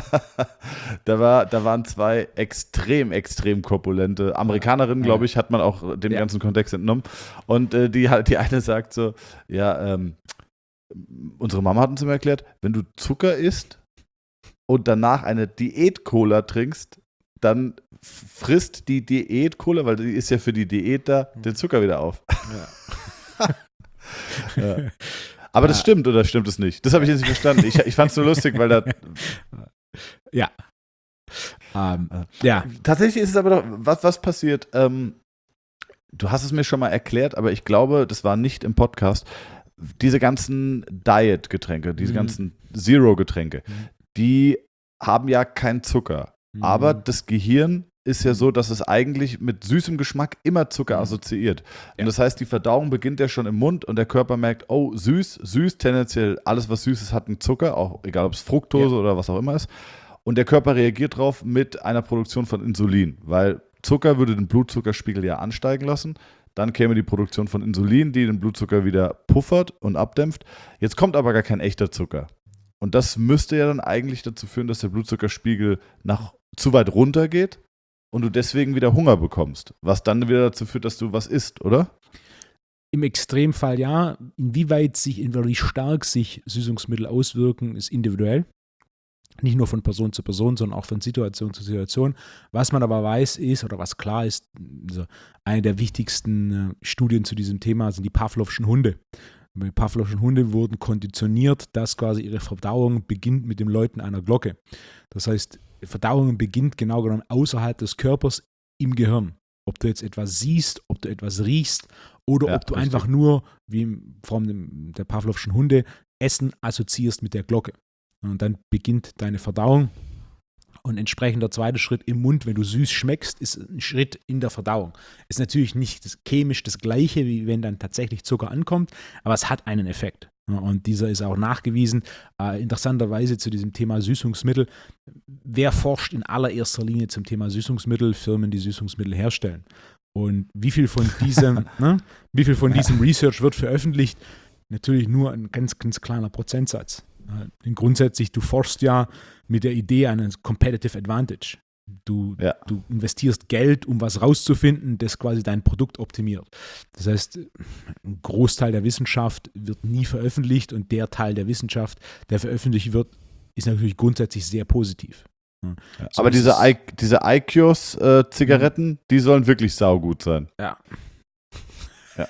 da, war, da waren zwei extrem, extrem korpulente Amerikanerinnen, Ja. glaube ich, hat man auch dem Ja. ganzen Kontext entnommen. Und äh, die, halt- die eine sagt so, ja, ähm, unsere Mama hat uns immer erklärt, wenn du Zucker isst und danach eine Diät-Cola trinkst, dann frisst die Diät-Cola, weil die ist ja für die Diät da, den Zucker wieder auf. Ja. Ja. Aber das stimmt oder stimmt es nicht? Das habe ich jetzt nicht verstanden. Ich, ich fand es nur lustig, weil da. Ja. Ähm, ja. Tatsächlich ist es aber doch, was, was passiert? Ähm, du hast es mir schon mal erklärt, aber ich glaube, das war nicht im Podcast. Diese ganzen Diet-Getränke, diese Mhm. ganzen Zero-Getränke, Mhm. die haben ja keinen Zucker. Mhm. Aber das Gehirn ist ja so, dass es eigentlich mit süßem Geschmack immer Zucker Mhm. assoziiert. Und Ja. das heißt, die Verdauung beginnt ja schon im Mund und der Körper merkt, oh, süß, süß, tendenziell alles, was süß ist, hat einen Zucker, auch egal ob es Fructose Ja. oder was auch immer ist. Und der Körper reagiert darauf mit einer Produktion von Insulin, weil Zucker würde den Blutzuckerspiegel ja ansteigen lassen. Dann käme die Produktion von Insulin, die den Blutzucker wieder puffert und abdämpft. Jetzt kommt aber gar kein echter Zucker. Und das müsste ja dann eigentlich dazu führen, dass der Blutzuckerspiegel nach zu weit runter geht und du deswegen wieder Hunger bekommst. Was dann wieder dazu führt, dass du was isst, oder? Im Extremfall ja. Inwieweit sich, wie stark sich Süßungsmittel auswirken, ist individuell. Nicht nur von Person zu Person, sondern auch von Situation zu Situation. Was man aber weiß ist, oder was klar ist, also eine der wichtigsten äh, Studien zu diesem Thema sind die Pavlovschen Hunde. Die Pavlovschen Hunde wurden konditioniert, dass quasi ihre Verdauung beginnt mit dem Läuten einer Glocke. Das heißt, Verdauung beginnt genau genommen außerhalb des Körpers im Gehirn. Ob du jetzt etwas siehst, ob du etwas riechst oder Ja, ob du richtig. einfach nur, wie in Form der Pavlovschen Hunde, Essen assoziierst mit der Glocke. Und dann beginnt deine Verdauung. Und entsprechend der zweite Schritt im Mund, wenn du süß schmeckst, ist ein Schritt in der Verdauung. Ist natürlich nicht das, chemisch das Gleiche, wie wenn dann tatsächlich Zucker ankommt, aber es hat einen Effekt. Ja, und dieser ist auch nachgewiesen. Äh, interessanterweise zu diesem Thema Süßungsmittel. Wer forscht in allererster Linie zum Thema Süßungsmittel? Firmen, die Süßungsmittel herstellen. Und wie viel von diesem, ne, wie viel von diesem Research wird veröffentlicht? Natürlich nur ein ganz, ganz kleiner Prozentsatz. Denn grundsätzlich, du forschst ja mit der Idee eines Competitive Advantage. Du, Ja. du investierst Geld, um was rauszufinden, das quasi dein Produkt optimiert. Das heißt, ein Großteil der Wissenschaft wird nie veröffentlicht und der Teil der Wissenschaft, der veröffentlicht wird, ist natürlich grundsätzlich sehr positiv. Ja. So Aber ist diese, es- I- diese iQOS-Zigaretten, die sollen wirklich saugut sein. Ja. Ja.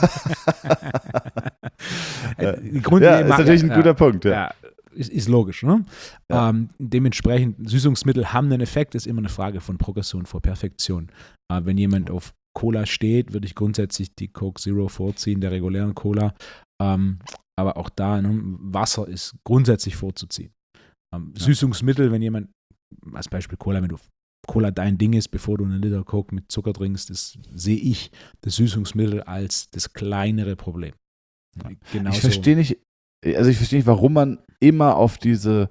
Äh, die Ja, Grundidee ist mag- natürlich ein ja, guter Punkt. Ja. Ja, ist, ist logisch. Ne? Ja. Ähm, dementsprechend, Süßungsmittel haben einen Effekt, ist immer eine Frage von Progression vor Perfektion. Äh, wenn jemand auf Cola steht, würde ich grundsätzlich die Coke Zero vorziehen, der regulären Cola. Ähm, aber auch da, ne, Wasser ist grundsätzlich vorzuziehen. Ähm, Ja. Süßungsmittel, wenn jemand, als Beispiel Cola, wenn du Cola dein Ding ist, bevor du einen Liter Coke mit Zucker trinkst, das sehe ich das Süßungsmittel als das kleinere Problem. Genauso. Ich verstehe nicht, also ich verstehe nicht, warum man immer auf diese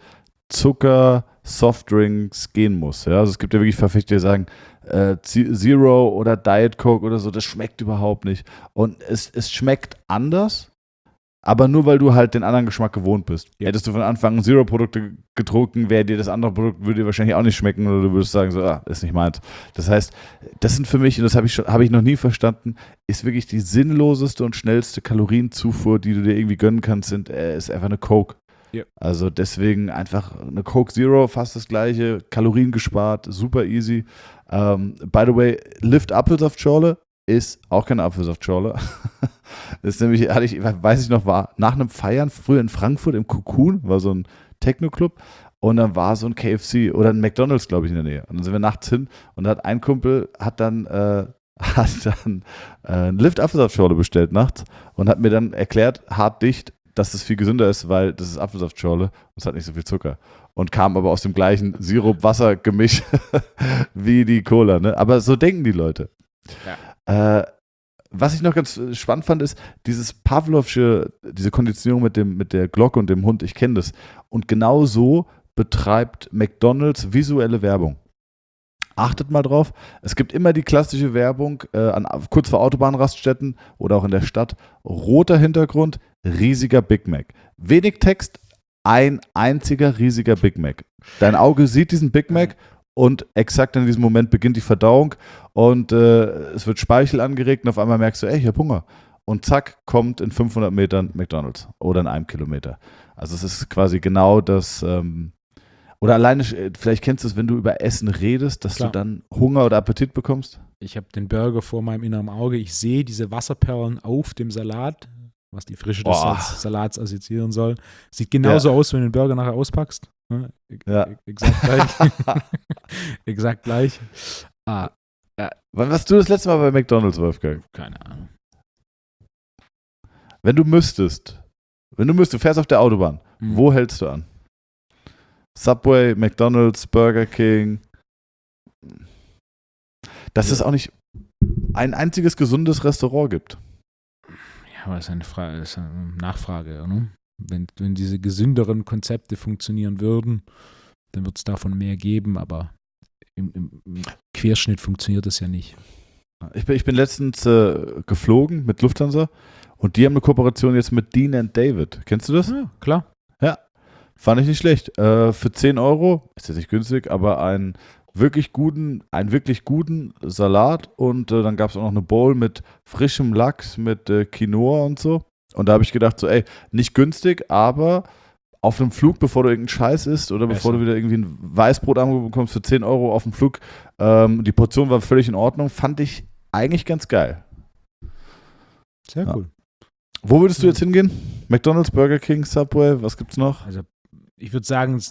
Zucker-Softdrinks gehen muss. Ja? Also es gibt ja wirklich Verfechter, die sagen, äh, Zero oder Diet Coke oder so, das schmeckt überhaupt nicht. Und es, es schmeckt anders, aber nur weil du halt den anderen Geschmack gewohnt bist. Ja. Hättest du von Anfang an Zero-Produkte getrunken, wäre dir das andere Produkt, würde dir wahrscheinlich auch nicht schmecken oder du würdest sagen, so, ah, ist nicht meins. Das heißt, das sind für mich, und das habe ich schon, habe ich noch nie verstanden, ist wirklich die sinnloseste und schnellste Kalorienzufuhr, die du dir irgendwie gönnen kannst, sind, äh, ist einfach eine Coke. Ja. Also deswegen einfach eine Coke Zero, fast das gleiche, Kalorien gespart, super easy. Ähm, by the way, Lift Apfelsaftschorle ist auch keine Apfelsaftschorle. Das ist nämlich, hatte ich, weiß ich noch, war nach einem Feiern früher in Frankfurt im Cocoon, war so ein Techno-Club und dann war so ein K F C oder ein McDonalds, glaube ich, in der Nähe. Und dann sind wir nachts hin und da hat ein Kumpel, hat dann, äh, hat dann äh, einen Lift Apfelsaftschorle bestellt nachts und hat mir dann erklärt, hart dicht, dass das viel gesünder ist, weil das ist Apfelsaftschorle und es hat nicht so viel Zucker. Und kam aber aus dem gleichen Sirup-Wasser-Gemisch wie die Cola. Ne? Aber so denken die Leute. Äh, was ich noch ganz spannend fand, ist dieses Pavlovsche, diese Konditionierung mit, dem, mit der Glocke und dem Hund, ich kenne das. Und genau so betreibt McDonald's visuelle Werbung. Achtet mal drauf, es gibt immer die klassische Werbung, äh, an, kurz vor Autobahnraststätten oder auch in der Stadt. Roter Hintergrund, riesiger Big Mac. Wenig Text, ein einziger riesiger Big Mac. Dein Auge sieht diesen Big Mac und exakt in diesem Moment beginnt die Verdauung und äh, es wird Speichel angeregt und auf einmal merkst du, ey, ich habe Hunger. und zack, kommt in fünfhundert Metern McDonald's oder in einem Kilometer. Also es ist quasi genau das, ähm, oder alleine, vielleicht kennst du es, wenn du über Essen redest, dass Klar. du dann Hunger oder Appetit bekommst? Ich habe den Burger vor meinem inneren Auge. Ich sehe diese Wasserperlen auf dem Salat, was die Frische des Boah. Sal- Salats assoziieren soll. Sieht genauso aus, wenn du den Burger nachher auspackst. Ne? E- Ja. e- Exakt gleich. Exakt gleich. Ah, Wann warst du das letzte Mal bei McDonald's, Wolfgang? keine Ahnung. Wenn du müsstest, wenn du müsstest, du fährst auf der Autobahn, Mhm. wo hältst du an? Subway, McDonald's, Burger King. Dass Ja. es auch nicht ein einziges gesundes Restaurant gibt. Ja, aber das ist eine, Frage, das ist eine Nachfrage. Ne? Wenn, wenn diese gesünderen Konzepte funktionieren würden, dann wird es davon mehr geben, aber im, im, im Querschnitt funktioniert das ja nicht. Ich bin, ich bin letztens äh, geflogen mit Lufthansa und die haben eine Kooperation jetzt mit Dean and David. Kennst du das? Ja, klar. Fand ich nicht schlecht. Äh, für zehn Euro, ist jetzt nicht günstig, aber einen wirklich guten, einen wirklich guten Salat und äh, dann gab es auch noch eine Bowl mit frischem Lachs, mit äh, Quinoa und so. Und da habe ich gedacht, so ey, nicht günstig, aber auf einem Flug, bevor du irgendeinen Scheiß isst oder bevor Besser. du wieder irgendwie ein Weißbrot angeboten bekommst für zehn Euro auf dem Flug, ähm, die Portion war völlig in Ordnung, fand ich eigentlich ganz geil. Sehr Ja. cool. Wo würdest du jetzt hingehen? McDonald's, Burger King, Subway, was gibt's noch? Also ich würde sagen, s-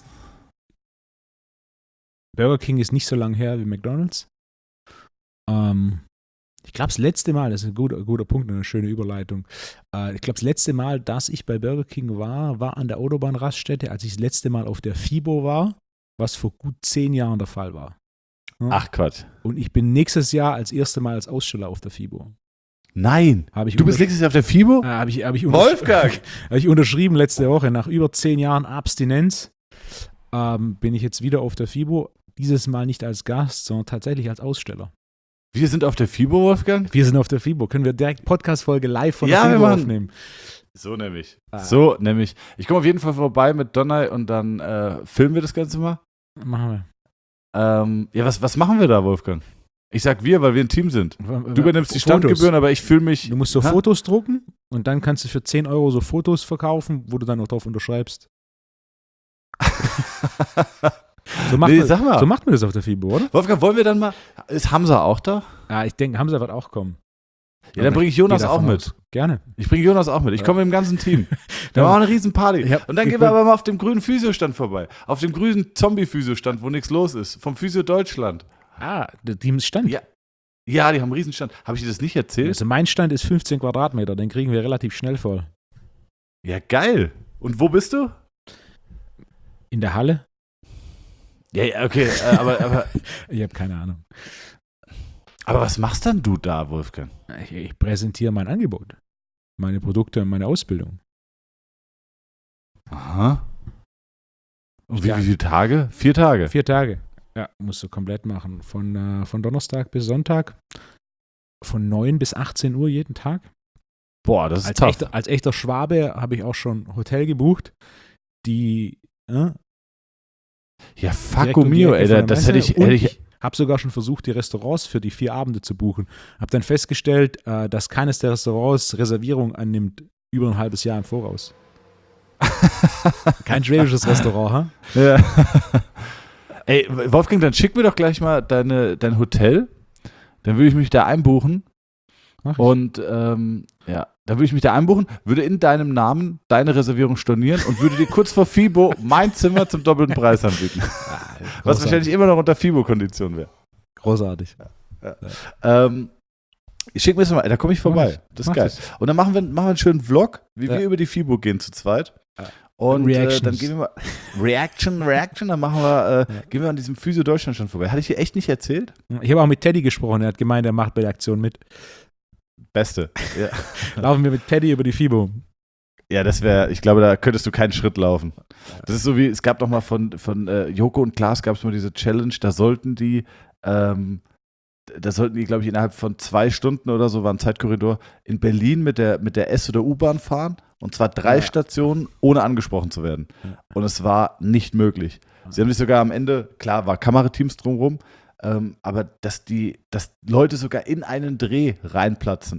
Burger King ist nicht so lang her wie McDonald's. Ähm, ich glaube, das letzte Mal, das ist ein guter, guter Punkt, eine schöne Überleitung. Äh, ich glaube, das letzte Mal, dass ich bei Burger King war, war an der Autobahnraststätte, als ich das letzte Mal auf der FIBO war, was vor gut zehn Jahren der Fall war. Ja. Ach Quatsch. Und ich bin nächstes Jahr als erstes Mal als Aussteller auf der FIBO. Nein. Habe ich Du bist untersch- nächstes Jahr auf der FIBO? äh, habe ich, habe ich, Wolfgang! habe ich unterschrieben letzte Woche. Nach über zehn Jahren Abstinenz ähm, bin ich jetzt wieder auf der FIBO. Dieses Mal nicht als Gast, sondern tatsächlich als Aussteller. Wir sind auf der FIBO, Wolfgang? Wir sind auf der FIBO. Können wir direkt Podcast-Folge live von Ja, der wir FIBO machen- aufnehmen? So nämlich. Ah. So nämlich. Ich komme auf jeden Fall vorbei mit Donner und dann äh, filmen wir das Ganze mal. Machen wir. Ähm, ja, was, was machen wir da, Wolfgang? Ich sag wir, weil wir ein Team sind. Du übernimmst die Fotos. Standgebühren, aber ich fühle mich. Du musst so Ha? Fotos drucken und dann kannst du für zehn Euro so Fotos verkaufen, wo du dann noch drauf unterschreibst. So macht, Nee, man, sag mal. so macht man das auf der FIBO, oder? Wolfgang, wollen wir dann mal. Ist Hamza auch da? Ja, ich denke, Hamza wird auch kommen. Ja, dann bringe ich Jonas Geh auch davon mit. aus. Gerne. Ich bringe Jonas auch mit. Ich Ja. komme mit dem ganzen Team. Ja. Da machen wir eine riesen Party. Ja, Und dann ich gehen wir will- aber mal auf dem grünen Physiostand vorbei. Auf dem grünen Zombie-Physiostand, wo nichts los ist. Vom Physio Deutschland. Ah, der Team ist Stand. Ja. Ja, die haben einen Riesenstand. Habe ich dir das nicht erzählt? Also mein Stand ist fünfzehn Quadratmeter, den kriegen wir relativ schnell voll. Ja, geil. Und wo bist du? In der Halle? Ja, ja, okay, äh, aber, aber, Ich habe keine Ahnung. aber was machst dann du da, Wolfgang? Ich, ich präsentiere mein Angebot, meine Produkte und meine Ausbildung. Aha. Und wie, Ja. wie viele Tage? Vier Tage. Vier Tage. Ja, musst du komplett machen. Von, äh, von Donnerstag bis Sonntag. Von neun bis achtzehn Uhr jeden Tag. Boah, das ist Als tough. echter, als echter Schwabe habe ich auch schon Hotel gebucht, die äh, Ja, direkt fuck um die mio, Ecke ey, von da- der das Messe. hätte ich, Und hätte ich ich habe sogar schon versucht, die Restaurants für die vier Abende zu buchen. Habe dann festgestellt, äh, dass keines der Restaurants Reservierung annimmt über ein halbes Jahr im Voraus. Kein schwäbisches Restaurant, ha? Ja. Ey, Wolfgang, dann schick mir doch gleich mal deine, dein Hotel. Dann würde ich mich da einbuchen. Mach ich. Und ähm, ja, dann würde ich mich da einbuchen, würde in deinem Namen deine Reservierung stornieren und würde dir kurz vor FIBO mein Zimmer zum doppelten Preis anbieten. Ah, Was großartig. wahrscheinlich immer noch unter FIBO-Kondition wäre. Großartig. Ähm, schick mir das mal, da komme ich vorbei. ich. Das ist Mach geil. das. Und dann machen wir, machen wir einen schönen Vlog, wie Ja. wir über die FIBO gehen zu zweit. Ja. Und äh, Reactions. dann gehen wir mal. Reaction, Reaction, dann machen wir, äh, Ja. gehen wir an diesem Physio Deutschland schon vorbei. Hatte ich dir echt nicht erzählt? Ich habe auch mit Teddy gesprochen, er hat gemeint, er macht bei der Aktion mit. Beste. Ja, Laufen wir mit Teddy über die FIBO. ja das wäre, ich glaube, da könntest du keinen Schritt laufen. Das ist so wie, es gab doch mal von, von äh, Joko und Klaas gab es mal diese Challenge, da sollten die, ähm, da sollten die, glaube ich, innerhalb von zwei Stunden oder so, war ein Zeitkorridor, in Berlin mit der, mit der S- oder U-Bahn fahren. Und zwar drei Ja. Stationen, ohne angesprochen zu werden. Ja. Und es war nicht möglich. Sie haben sich sogar am Ende, klar, war Kamerateams drumherum, ähm, aber dass die, dass Leute sogar in einen Dreh reinplatzen.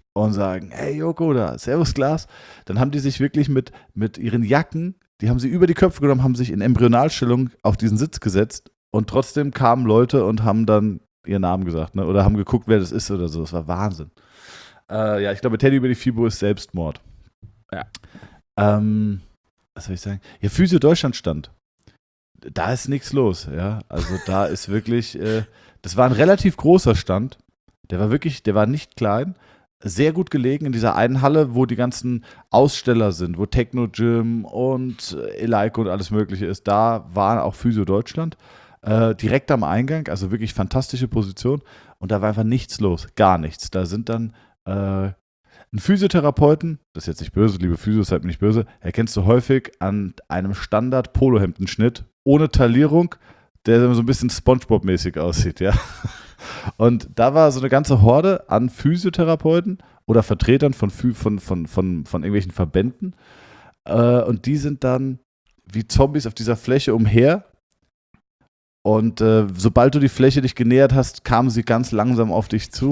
und sagen, hey Joko, da, servus Klaas. Dann haben die sich wirklich mit, mit ihren Jacken, die haben sie über die Köpfe genommen, haben sich in Embryonalstellung auf diesen Sitz gesetzt und trotzdem kamen Leute und haben dann ihren Namen gesagt, ne? Oder haben geguckt, wer das ist oder so. Das war Wahnsinn. Äh, ja, ich glaube, Teddy über die FIBO ist Selbstmord. Ja. Ähm, was soll ich sagen? Ja, Physio Deutschland stand. Da ist nichts los, ja. Also da ist wirklich, äh, das war ein relativ großer Stand. Der war wirklich, der war nicht klein. Sehr gut gelegen in dieser einen Halle, wo die ganzen Aussteller sind, wo Techno Gym und Eleiko und alles Mögliche ist. Da war auch Physio Deutschland. Äh, direkt am Eingang, also wirklich fantastische Position. Und da war einfach nichts los, gar nichts. Da sind dann äh, ein Physiotherapeuten, das ist jetzt nicht böse, liebe Physio, seid mir nicht böse, erkennst du häufig an einem Standard-Polohemdenschnitt ohne Taillierung, der so ein bisschen Spongebob-mäßig aussieht, ja. Und da war so eine ganze Horde an Physiotherapeuten oder Vertretern von, von, von, von, von irgendwelchen Verbänden. Äh, und die sind dann wie Zombies auf dieser Fläche umher. Und äh, sobald du die Fläche dich genähert hast, kamen sie ganz langsam auf dich zu.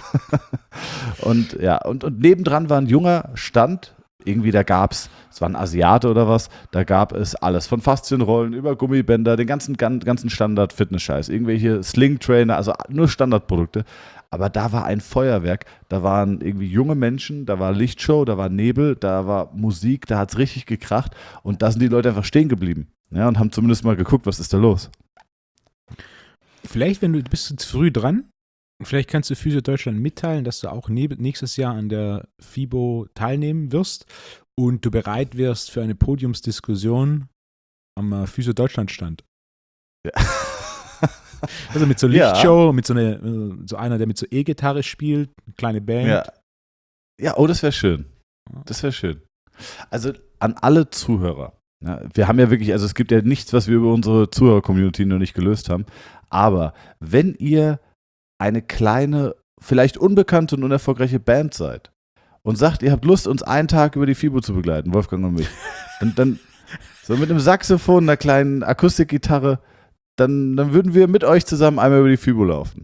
und ja, und, und nebendran war ein junger Stand. Irgendwie, da gab es, es war ein Asiate oder was, da gab es alles. Von Faszienrollen über Gummibänder, den ganzen, ganzen Standard-Fitness-Scheiß. Irgendwelche Sling-Trainer, also nur Standardprodukte. Aber da war ein Feuerwerk. Da waren irgendwie junge Menschen, da war Lichtshow, da war Nebel, da war Musik, da hat es richtig gekracht. Und da sind die Leute einfach stehen geblieben. Ja, und haben zumindest mal geguckt, was ist da los. Vielleicht, wenn du bist du zu früh dran, vielleicht kannst du Physio Deutschland mitteilen, dass du auch ne- nächstes Jahr an der FIBO teilnehmen wirst und du bereit wirst für eine Podiumsdiskussion am äh, Physio Deutschland Stand. Ja. Also mit so Lichtshow, ja. mit so, eine, so einer, der mit so E-Gitarre spielt, eine kleine Band. Ja, ja, oh, das wäre schön. Das wäre schön. Also an alle Zuhörer. Ja, wir haben ja wirklich, also es gibt ja nichts, was wir über unsere Zuhörer-Community noch nicht gelöst haben. Aber wenn ihr eine kleine, vielleicht unbekannte und unerfolgreiche Band seid und sagt, ihr habt Lust, uns einen Tag über die FIBO zu begleiten, Wolfgang und mich, dann, dann so mit einem Saxophon, einer kleinen Akustikgitarre, dann, dann würden wir mit euch zusammen einmal über die FIBO laufen.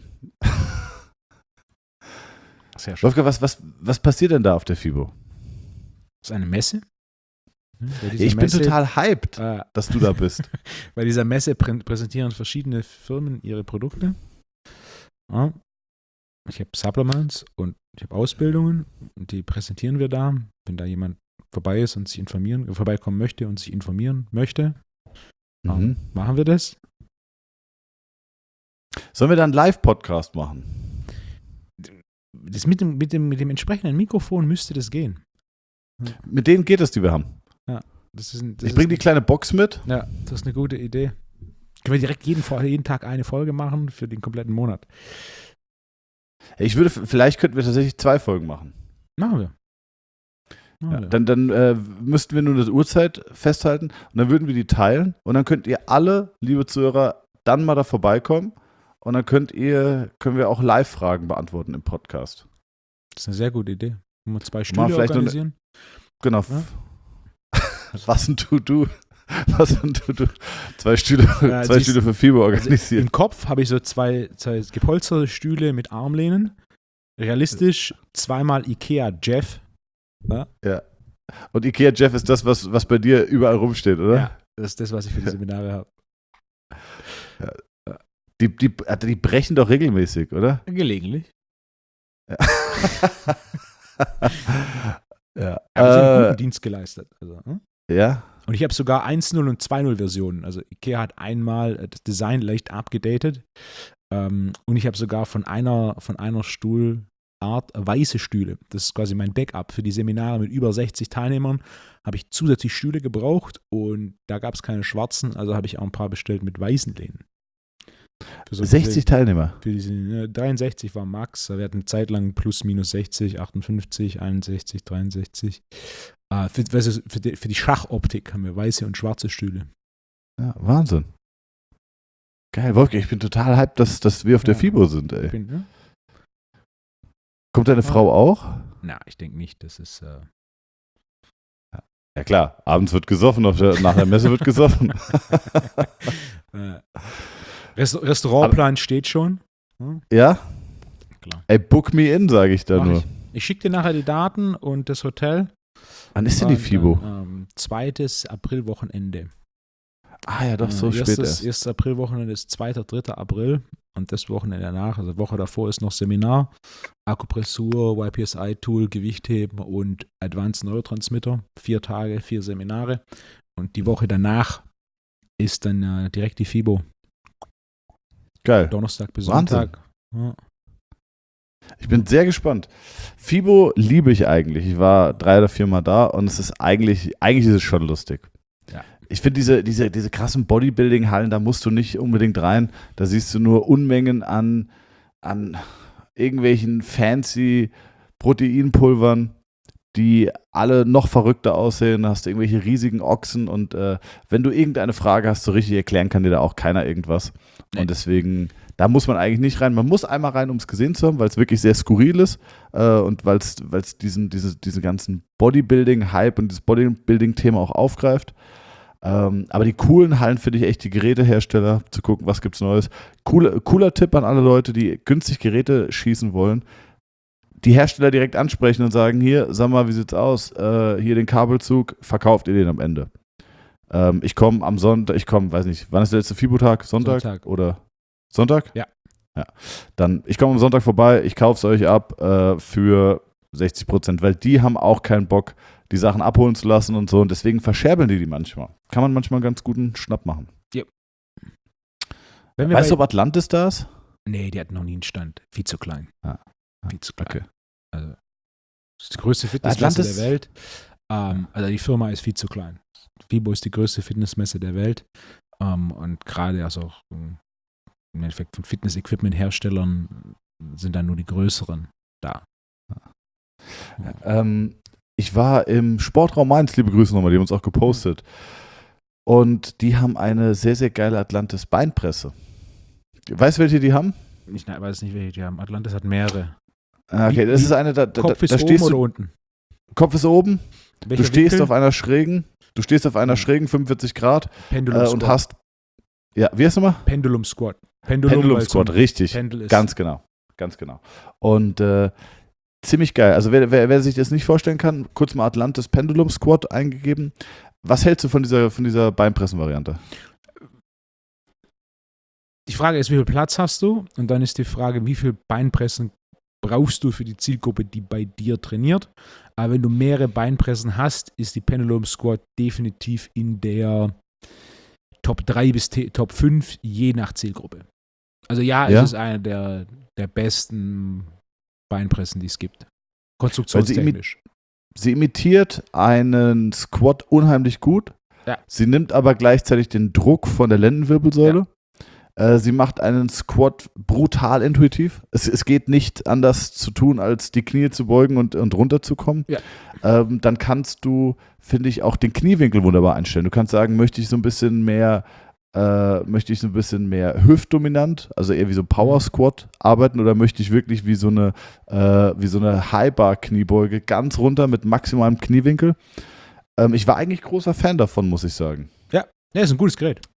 Sehr schön. Wolfgang, was, was, was passiert denn da auf der FIBO? Das ist eine Messe. Ich Messe, bin total hyped, äh, dass du da bist. Bei dieser Messe prä- präsentieren verschiedene Firmen ihre Produkte. Ja. Ich habe Supplements und ich habe Ausbildungen und die präsentieren wir da. Wenn da jemand vorbei ist und sich informieren, vorbeikommen möchte und sich informieren möchte, mhm. machen wir das. Sollen wir dann einen Live-Podcast machen? Das mit dem, mit dem, mit dem entsprechenden Mikrofon müsste das gehen. Mit denen geht es, die wir haben. Ja, das ist ein, das ich bringe die kleine Box mit. Ja, das ist eine gute Idee. Können wir direkt jeden, jeden Tag eine Folge machen für den kompletten Monat. Ich würde, vielleicht könnten wir tatsächlich zwei Folgen machen. Machen wir. Machen ja, wir. dann dann äh, müssten wir nur eine Uhrzeit festhalten und dann würden wir die teilen und dann könnt ihr alle, liebe Zuhörer, dann mal da vorbeikommen und dann könnt ihr, können wir auch Live-Fragen beantworten im Podcast. Das ist eine sehr gute Idee. Wollen wir zwei Stühle vielleicht organisieren? Eine, genau. Ja? Was ein To-Do. Was ein To-Do. Zwei Stühle, ja, zwei Stühle für FIBO organisiert. Also im Kopf habe ich so zwei, zwei gepolsterte Stühle mit Armlehnen. Realistisch zweimal Ikea Jeff. Ja. ja. Und Ikea Jeff ist das, was, was bei dir überall rumsteht, oder? Ja, das ist das, was ich für die Seminare habe. Ja. Die, die, die brechen doch regelmäßig, oder? Gelegentlich. Ja. ja. Aber sie haben äh, guten Dienst geleistet. Also, hm? Ja. Und ich habe sogar eins Punkt null und zwei Punkt null Versionen. Also Ikea hat einmal das Design leicht abgedatet. Ähm, und ich habe sogar von einer, von einer Stuhlart weiße Stühle. Das ist quasi mein Backup für die Seminare mit über sechzig Teilnehmern. Habe ich zusätzlich Stühle gebraucht und da gab es keine schwarzen, also habe ich auch ein paar bestellt mit weißen Lehnen. Für so sechzig für, Teilnehmer? Für diese, ne, dreiundsechzig war Max. Wir hatten eine Zeit lang plus minus sechzig, achtundfünfzig, einundsechzig, dreiundsechzig. Uh, für, also für, die, für die Schachoptik haben wir weiße und schwarze Stühle. Ja, Wahnsinn. Geil, Wolfgang, ich bin total hyped, dass, dass wir auf ja. der FIBO sind, ey. Bin, ja? Kommt deine ja. Frau auch? Na, ich denke nicht, das ist äh ja. ja klar, abends wird gesoffen, auf der, nach der Messe wird gesoffen. Rest, Restaurantplan Aber, steht schon. Hm? Ja? Klar. Ey, book me in, sage ich da Mach nur. Ich. Ich schicke dir nachher die Daten und das Hotel. Wann ist denn die Und, FIBO? Ähm, zweites Aprilwochenende. Ah ja, doch, so Äh, spät erstes, erst. erstes Aprilwochenende ist zweiter, dritter April und das Wochenende danach, also Woche davor ist noch Seminar, Akupressur, Y P S I-Tool, Gewichtheben und Advanced Neurotransmitter. Vier Tage, vier Seminare und die Woche danach ist dann äh, direkt die FIBO. Geil. Donnerstag bis Wahnsinn. Sonntag. Ja. Ich bin sehr gespannt. FIBO liebe ich eigentlich. Ich war drei oder vier Mal da und es ist eigentlich, eigentlich ist es schon lustig. Ja. Ich finde diese, diese, diese krassen Bodybuilding-Hallen, da musst du nicht unbedingt rein. Da siehst du nur Unmengen an, an irgendwelchen fancy Proteinpulvern, die alle noch verrückter aussehen. Da hast du irgendwelche riesigen Ochsen und äh, wenn du irgendeine Frage hast, so richtig erklären kann dir da auch keiner irgendwas. Nee. Und deswegen, da muss man eigentlich nicht rein. Man muss einmal rein, um es gesehen zu haben, weil es wirklich sehr skurril ist äh, und weil es diesen, diese, diesen ganzen Bodybuilding-Hype und dieses Bodybuilding-Thema auch aufgreift. Ähm, aber die coolen Hallen finde ich echt die Gerätehersteller, zu gucken, was gibt's Neues. Coole, cooler Tipp an alle Leute, die günstig Geräte schießen wollen. Die Hersteller direkt ansprechen und sagen, hier, sag mal, wie sieht's aus? Äh, hier den Kabelzug, verkauft ihr den am Ende. Ähm, ich komme am Sonntag, ich komme, weiß nicht, wann ist der letzte FIBO-Tag? Sonntag? Sonntag. Oder Sonntag? Ja. Ja. Dann, ich komme am Sonntag vorbei, ich kaufe es euch ab äh, für sechzig Prozent, weil die haben auch keinen Bock, die Sachen abholen zu lassen und so und deswegen verscherbeln die die manchmal. Kann man manchmal einen ganz guten Schnapp machen. Wenn wir Weißt du, bei, ob Atlantis da ist? nee, die hat noch nie einen Stand. Viel zu klein. Ah. Viel zu klein. Okay. Also, das ist die größte Fitnessmesse Atlantis- der Welt. Ähm, also die Firma ist viel zu klein. FIBO ist die größte Fitnessmesse der Welt. Ähm, und gerade also auch ähm, im Endeffekt von Fitness-Equipment-Herstellern sind dann nur die größeren da. Ähm, ich war im Sportraum Mainz, liebe Grüße nochmal, die haben uns auch gepostet. Und die haben eine sehr, sehr geile Atlantis Beinpresse. Weißt du, welche die haben? Ich ne, weiß nicht, welche die haben. Atlantis hat mehrere. Ah, Okay, Wie- das wie- ist eine, da, da, Kopf ist da oben stehst oder du, unten? Kopf ist oben, du Welcher stehst Winkel? auf einer schrägen, du stehst auf einer Mhm. schrägen fünfundvierzig Grad Pendulum äh, Squat. und hast, ja, wie heißt nochmal? Pendulum Squat. Pendulum, Pendulum weil so Squat, ein richtig. Pendel ist. Ganz genau, ganz genau. Und äh, ziemlich geil. Also wer, wer, wer sich das nicht vorstellen kann, kurz mal Atlantis Pendulum Squat eingegeben. Was hältst du von dieser, von dieser Beinpressenvariante? Die Frage ist, wie viel Platz hast du? Und dann ist die Frage, wie viel Beinpressen brauchst du für die Zielgruppe, die bei dir trainiert? Aber wenn du mehrere Beinpressen hast, ist die Pendulum Squat definitiv in der Top drei bis T- Top fünf, je nach Zielgruppe. Also ja, Ja? es ist eine der, der besten Beinpressen, die es gibt. Weil sie Konstruktionstechnisch. Sie imitiert einen Squat unheimlich gut. Ja. Sie nimmt aber gleichzeitig den Druck von der Lendenwirbelsäule. Äh, sie macht einen Squat brutal intuitiv. Es, es geht nicht anders zu tun, als die Knie zu beugen und, und runterzukommen. Ja. Ähm, dann kannst du, finde ich, auch den Kniewinkel wunderbar einstellen. Du kannst sagen, möchte ich so ein bisschen mehr, äh, möchte ich so ein bisschen mehr hüftdominant, also eher wie so Power Squat arbeiten oder möchte ich wirklich wie so eine, äh, wie so eine High-Bar-Kniebeuge ganz runter mit maximalem Kniewinkel. Ähm, ich war eigentlich großer Fan davon, muss ich sagen. Ja, ist ein gutes Gerät.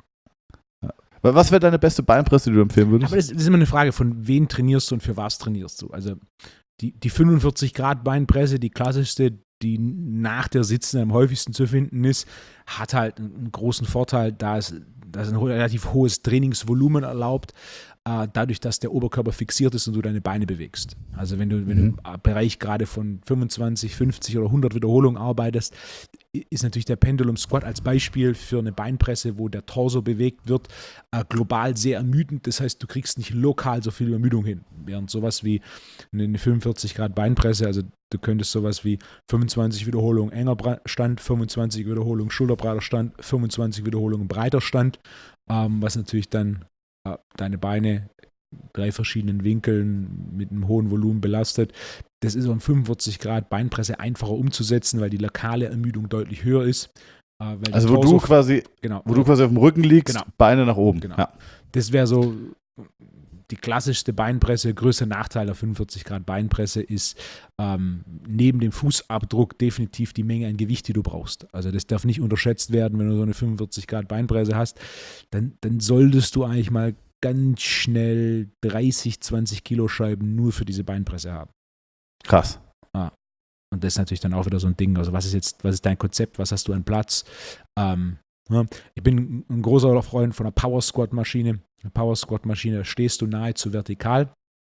Was wäre deine beste Beinpresse, die du empfehlen würdest? Aber das, das ist immer eine Frage, von wen trainierst du und für was trainierst du. Also die, die fünfundvierzig Grad Beinpresse, die klassischste, die nach der Sitzen am häufigsten zu finden ist, hat halt einen großen Vorteil, da es, da es ein relativ hohes Trainingsvolumen erlaubt, äh, dadurch, dass der Oberkörper fixiert ist und du deine Beine bewegst. Also wenn du, wenn Mhm. du im Bereich gerade von fünfundzwanzig, fünfzig oder hundert Wiederholungen arbeitest, ist natürlich der Pendulum Squat als Beispiel für eine Beinpresse, wo der Torso bewegt wird, äh, global sehr ermüdend. Das heißt, du kriegst nicht lokal so viel Ermüdung hin. Während sowas wie eine fünfundvierzig Grad Beinpresse, also du könntest sowas wie fünfundzwanzig Wiederholungen enger Bra- Stand, fünfundzwanzig Wiederholungen schulterbreiter Stand, fünfundzwanzig Wiederholungen breiter Stand, ähm, was natürlich dann äh, deine Beine drei verschiedenen Winkeln mit einem hohen Volumen belastet. Das ist um fünfundvierzig Grad Beinpresse einfacher umzusetzen, weil die lokale Ermüdung deutlich höher ist. Äh, weil der Also wo Torso- du quasi, genau, wo du quasi auf dem Rücken liegst, Genau. Beine nach oben. Genau. Ja. Das wäre so die klassischste Beinpresse. Größter Nachteil der fünfundvierzig Grad Beinpresse ist ähm, neben dem Fußabdruck definitiv die Menge an Gewicht, die du brauchst. Also das darf nicht unterschätzt werden, wenn du so eine fünfundvierzig Grad Beinpresse hast, dann, dann solltest du eigentlich mal ganz schnell dreißig, zwanzig Kilo Scheiben nur für diese Beinpresse haben. Krass. Ah. Und das ist natürlich dann auch wieder so ein Ding. Also was ist jetzt, was ist dein Konzept, was hast du an Platz? Ähm, ja. Ich bin ein großer Freund von einer Power Squat Maschine. Eine Power Squat Maschine, da stehst du nahezu vertikal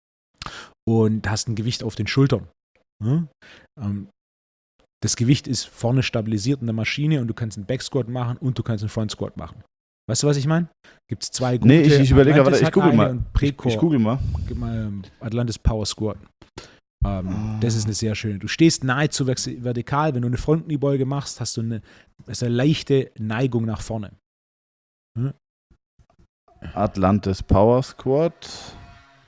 und hast ein Gewicht auf den Schultern. Ja. Ähm, das Gewicht ist vorne stabilisiert in der Maschine und du kannst einen Back Squat machen und du kannst einen Front Squat machen. Weißt du, was ich meine? Gibt es zwei gute. Nee, ich, ich überlege, aber ich google mal. Und ich, ich google mal. Gib mal Atlantis Power Squat. Ähm, oh. Das ist eine sehr schöne. Du stehst nahezu vertikal. Wenn du eine Frontkniebeuge machst, hast du eine, das ist eine leichte Neigung nach vorne. Hm? Atlantis Power Squat.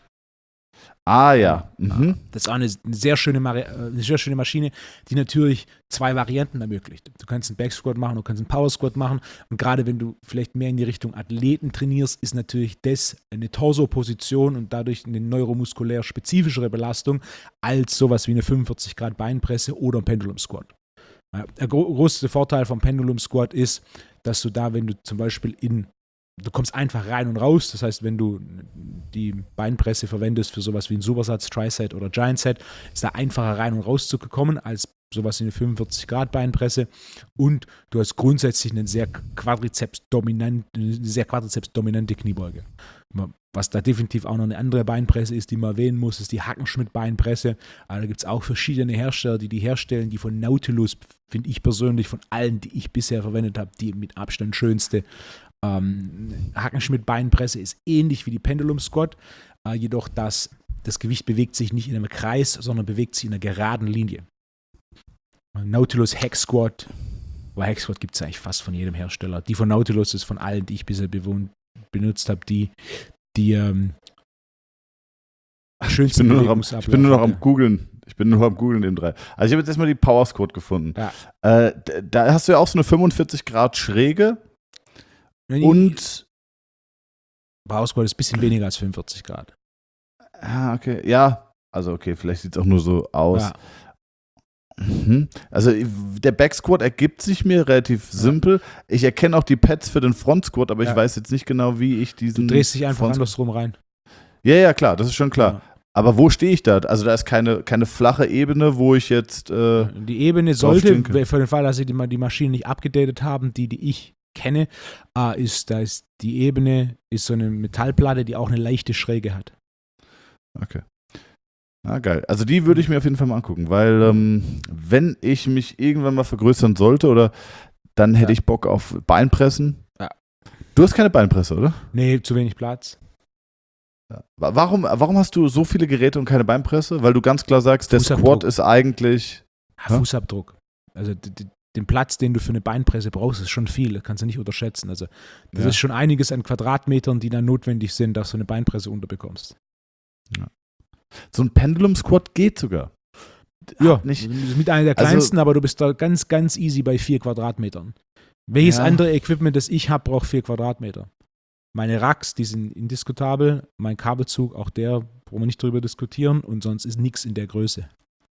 Ah ja. Mhm. Das ist auch eine sehr, schöne, eine sehr schöne Maschine, die natürlich zwei Varianten ermöglicht. Du kannst einen Back Squat machen, du kannst einen Power Squat machen und gerade wenn du vielleicht mehr in die Richtung Athleten trainierst, ist natürlich das eine Torso-Position und dadurch eine neuromuskulär spezifischere Belastung als sowas wie eine fünfundvierzig Grad Beinpresse oder ein Pendulum Squat. Der gro- größte Vorteil vom Pendulum Squat ist, dass du da, wenn du zum Beispiel in Du kommst einfach rein und raus. Das heißt, wenn du die Beinpresse verwendest für sowas wie einen Supersatz, Tri-Set oder Giant-Set, ist da einfacher rein und raus zu kommen als sowas wie eine fünfundvierzig Grad Beinpresse. Und du hast grundsätzlich eine sehr quadrizeps-dominant, eine sehr quadrizeps-dominante Kniebeuge. Was da definitiv auch noch eine andere Beinpresse ist, die man erwähnen muss, ist die Hackenschmidt-Beinpresse. Aber da gibt es auch verschiedene Hersteller, die die herstellen. Die von Nautilus finde ich persönlich von allen, die ich bisher verwendet habe, die mit Abstand schönste. Ähm, Hackenschmidt-Beinpresse ist ähnlich wie die Pendulum Squat, äh, jedoch das, das Gewicht bewegt sich nicht in einem Kreis, sondern bewegt sich in einer geraden Linie. Nautilus Hack Squat, weil Hack Squat gibt es eigentlich fast von jedem Hersteller. Die von Nautilus ist von allen, die ich bisher bewohnt, benutzt habe, die, die ähm, schönste ich bin, nur noch am, ich bin nur noch am Googeln. Ich bin nur am Googeln im drei. Also ich habe jetzt erstmal die Power Squat gefunden. Ja. Äh, da hast du ja auch so eine fünfundvierzig Grad Schräge. Und Power Squat ist ein bisschen weniger als fünfundvierzig Grad. Ah, okay. Ja, also okay, vielleicht sieht es auch nur so aus. Ja. Mhm. Also der Back Squat ergibt sich mir relativ ja. simpel. Ich erkenne auch die Pads für den Front Squat, aber ja. ich weiß jetzt nicht genau, wie ich diesen... Du drehst dich einfach Front- andersrum rein. Ja, ja, klar, das ist schon klar. Ja. Aber wo stehe ich da? Also da ist keine, keine flache Ebene, wo ich jetzt äh, Die Ebene sollte, für den Fall, dass sie die, die Maschine nicht abgedatet haben, die, die ich kenne, äh, ist, da ist die Ebene, ist so eine Metallplatte, die auch eine leichte Schräge hat. Okay. Ah, geil. Also die würde ich mir auf jeden Fall mal angucken, weil ähm, wenn ich mich irgendwann mal vergrößern sollte, oder dann hätte ja. ich Bock auf Beinpressen. Ja. Du hast keine Beinpresse, oder? Nee, zu wenig Platz. Ja. Warum, warum hast du so viele Geräte und keine Beinpresse? Weil du ganz klar sagst, der Squat ist eigentlich... Ja, Fußabdruck. Also die, die, den Platz, den du für eine Beinpresse brauchst, ist schon viel. Das kannst du nicht unterschätzen. Also das ja. ist schon einiges an Quadratmetern, die dann notwendig sind, dass du eine Beinpresse unterbekommst. Ja. So ein Pendulum-Squat geht sogar. Ja, nicht. Mit einer der kleinsten, also, aber du bist da ganz, ganz easy bei vier Quadratmetern. Welches ja. andere Equipment, das ich habe, braucht vier Quadratmeter. Meine Racks, die sind indiskutabel. Mein Kabelzug, auch der, brauchen wir nicht drüber diskutieren. Und sonst ist nichts in der Größe.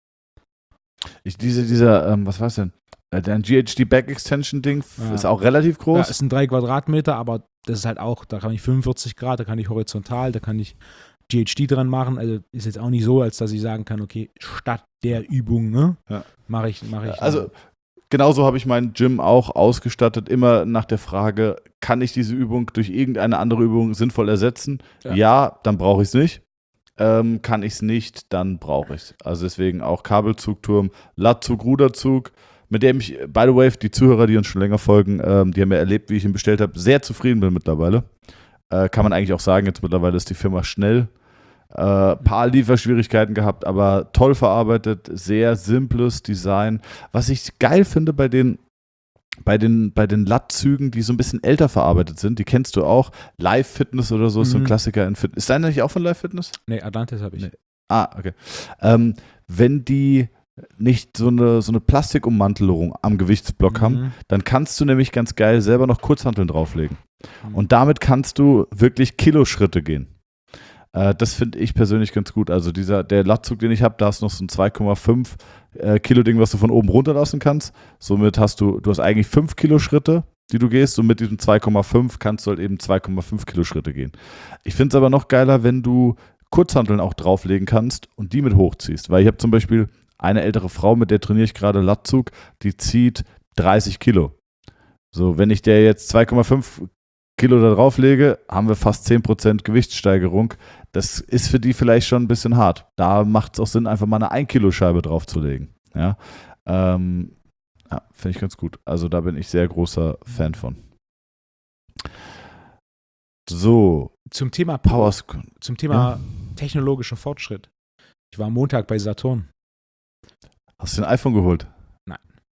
Ich, diese, dieser, ähm, was war's denn? Dein G H D Back Extension Ding ja. ist auch relativ groß. Ja, es sind drei Quadratmeter, aber das ist halt auch, da kann ich fünfundvierzig Grad, da kann ich horizontal, da kann ich G H D dran machen. Also ist jetzt auch nicht so, als dass ich sagen kann, okay, statt der Übung, ne, ja. mache ich, mache ich. Also genauso habe ich mein Gym auch ausgestattet, immer nach der Frage, kann ich diese Übung durch irgendeine andere Übung sinnvoll ersetzen? Ja, ja dann brauche ich es nicht. Ähm, kann ich es nicht, dann brauche ich es. Also deswegen auch Kabelzugturm, Lattzug, Ruderzug, mit dem ich, by the way, die Zuhörer, die uns schon länger folgen, ähm, die haben ja erlebt, wie ich ihn bestellt habe, sehr zufrieden bin mittlerweile. Äh, kann man eigentlich auch sagen, jetzt mittlerweile ist die Firma schnell. Äh, paar Lieferschwierigkeiten gehabt, aber toll verarbeitet, sehr simples Design. Was ich geil finde bei den bei den, bei den Lattzügen, die so ein bisschen älter verarbeitet sind, die kennst du auch, Live Fitness oder so, mhm. ist so ein Klassiker in Fitness. Ist deiner nicht auch von Live Fitness? Nee, Atlantis habe ich. Nee. Ah, okay. Ähm, wenn die nicht so eine, so eine Plastikummantelung am Gewichtsblock mhm. haben, dann kannst du nämlich ganz geil selber noch Kurzhanteln drauflegen. Mhm. Und damit kannst du wirklich Kiloschritte gehen. Äh, das finde ich persönlich ganz gut. Also dieser, der Lattzug, den ich habe, da ist noch so ein zwei Komma fünf äh, Kilo Ding, was du von oben runterlassen kannst. Somit hast du, du hast eigentlich fünf Kilo Schritte, die du gehst, und mit diesem zwei Komma fünf kannst du halt eben zwei Komma fünf Kilo Schritte gehen. Ich finde es aber noch geiler, wenn du Kurzhanteln auch drauflegen kannst und die mit hochziehst. Weil ich habe zum Beispiel eine ältere Frau, mit der trainiere ich gerade Latzug, die zieht dreißig Kilo. So, wenn ich der jetzt zwei Komma fünf Kilo da drauf lege, haben wir fast zehn Prozent Gewichtssteigerung. Das ist für die vielleicht schon ein bisschen hart. Da macht es auch Sinn, einfach mal eine ein Kilo Scheibe draufzulegen. Ja, ähm, ja finde ich ganz gut. Also da bin ich sehr großer Fan von. So. Zum Thema Power Zum Thema ja. technologischer Fortschritt. Ich war am Montag bei Saturn. Hast du ein iPhone geholt? Nein.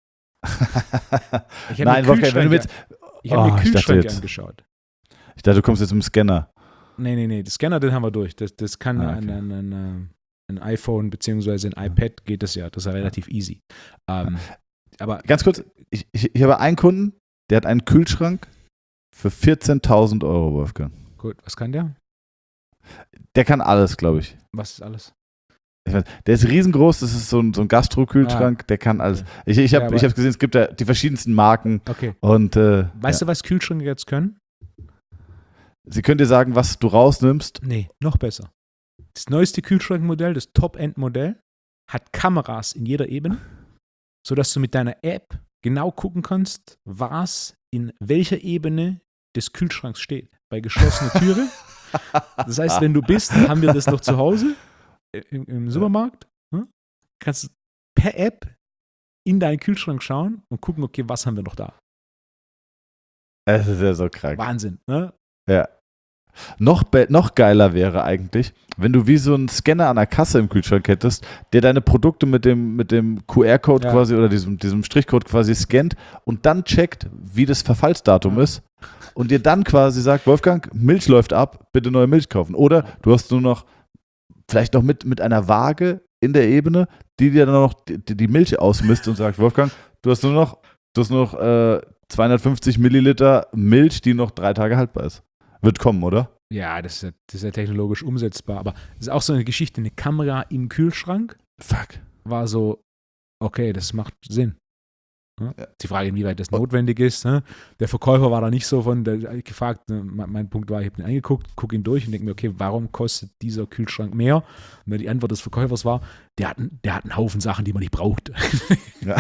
Ich Nein, Wolfgang, wenn du mit... Ich habe oh, mir Kühlschränke angeschaut. Ich dachte, du kommst jetzt mit dem Scanner. Nee, nee, nee, den Scanner, den haben wir durch. Das, das kann ah, okay. ein, ein, ein, ein iPhone bzw. ein iPad geht das ja. Das ist ja relativ easy. Ähm, aber Ganz kurz, ich, ich, ich habe einen Kunden, der hat einen Kühlschrank für vierzehntausend Euro, Wolfgang. Gut, was kann der? Der kann alles, glaube ich. Was ist alles? Ich weiß, der ist riesengroß, das ist so ein, so ein Gastro-Kühlschrank, ah. der kann alles. Ich, ich habe ja, hab gesehen, es gibt da die verschiedensten Marken. Okay. Und, äh, weißt ja. du, was Kühlschränke jetzt können? Sie können dir sagen, was du rausnimmst. Nee, noch besser. Das neueste Kühlschrankmodell, das Top-End-Modell, hat Kameras in jeder Ebene, sodass du mit deiner App genau gucken kannst, was in welcher Ebene des Kühlschranks steht. Bei geschlossener Türe. Das heißt, wenn du bist, haben wir das noch zu Hause im, im Supermarkt, hm? kannst du per App in deinen Kühlschrank schauen und gucken, okay, was haben wir noch da? Es ist ja so krank. Wahnsinn, ne? Ja. Noch, be- noch geiler wäre eigentlich, wenn du wie so einen Scanner an der Kasse im Kühlschrank hättest, der deine Produkte mit dem, mit dem Q R-Code ja. quasi oder diesem, diesem Strichcode quasi scannt und dann checkt, wie das Verfallsdatum ja. ist und dir dann quasi sagt, Wolfgang, Milch läuft ab, bitte neue Milch kaufen. Oder du hast nur noch, vielleicht noch mit, mit einer Waage in der Ebene, die dir dann noch die, die Milch ausmisst und sagt, Wolfgang, du hast nur noch, du hast nur noch äh, zweihundertfünfzig Milliliter Milch, die noch drei Tage haltbar ist. Wird kommen, oder? Ja, das ist ja, das ist ja technologisch umsetzbar. Aber es ist auch so eine Geschichte, eine Kamera im Kühlschrank. Fuck. War so, okay, das macht Sinn. Ja? Ja. Die Frage, inwieweit das notwendig ist. Ne? Der Verkäufer war da nicht so von, der hat gefragt, ne, mein Punkt war, ich habe ihn angeguckt, gucke ihn durch und denke mir, okay, warum kostet dieser Kühlschrank mehr? Und die Antwort des Verkäufers war, der hat, der hat einen Haufen Sachen, die man nicht braucht. Ja.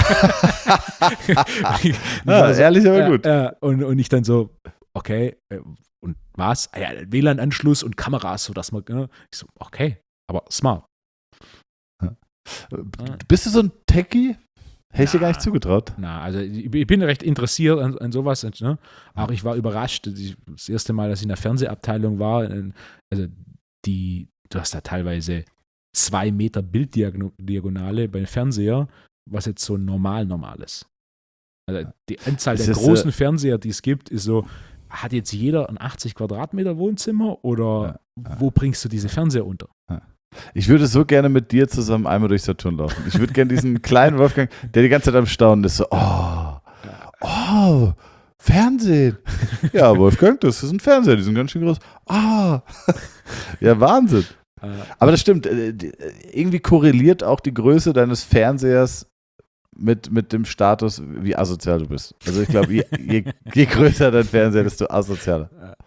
ja, so, ehrlich, aber äh, gut. Äh, und, und ich dann so, okay, äh, und was? Ah ja, W L A N-Anschluss und Kameras, sodass man, ne? Ich so, okay, aber smart. Ja. Bist du so ein Techie? Hätte ich dir gar nicht zugetraut. Na, also ich, ich bin recht interessiert an, an sowas. Ne? Auch ich war überrascht, das erste Mal, dass ich in der Fernsehabteilung war, also die, du hast da teilweise zwei Meter Bilddiagonale beim Fernseher, was jetzt so normal normal ist. Also die Anzahl ist der das, großen äh, Fernseher, die es gibt, ist so, hat jetzt jeder ein achtzig Quadratmeter Wohnzimmer oder ja, ja. wo bringst du diese Fernseher unter? Ja. Ich würde so gerne mit dir zusammen einmal durch Saturn laufen. Ich würde gerne diesen kleinen Wolfgang, der die ganze Zeit am Staunen ist, so, oh, oh, Fernsehen. Ja, Wolfgang, das ist ein Fernseher, die sind ganz schön groß. Ah, ja, Wahnsinn. Aber das stimmt, irgendwie korreliert auch die Größe deines Fernsehers mit, mit dem Status, wie asozial du bist. Also ich glaube, je, je, je größer dein Fernseher, desto asozialer.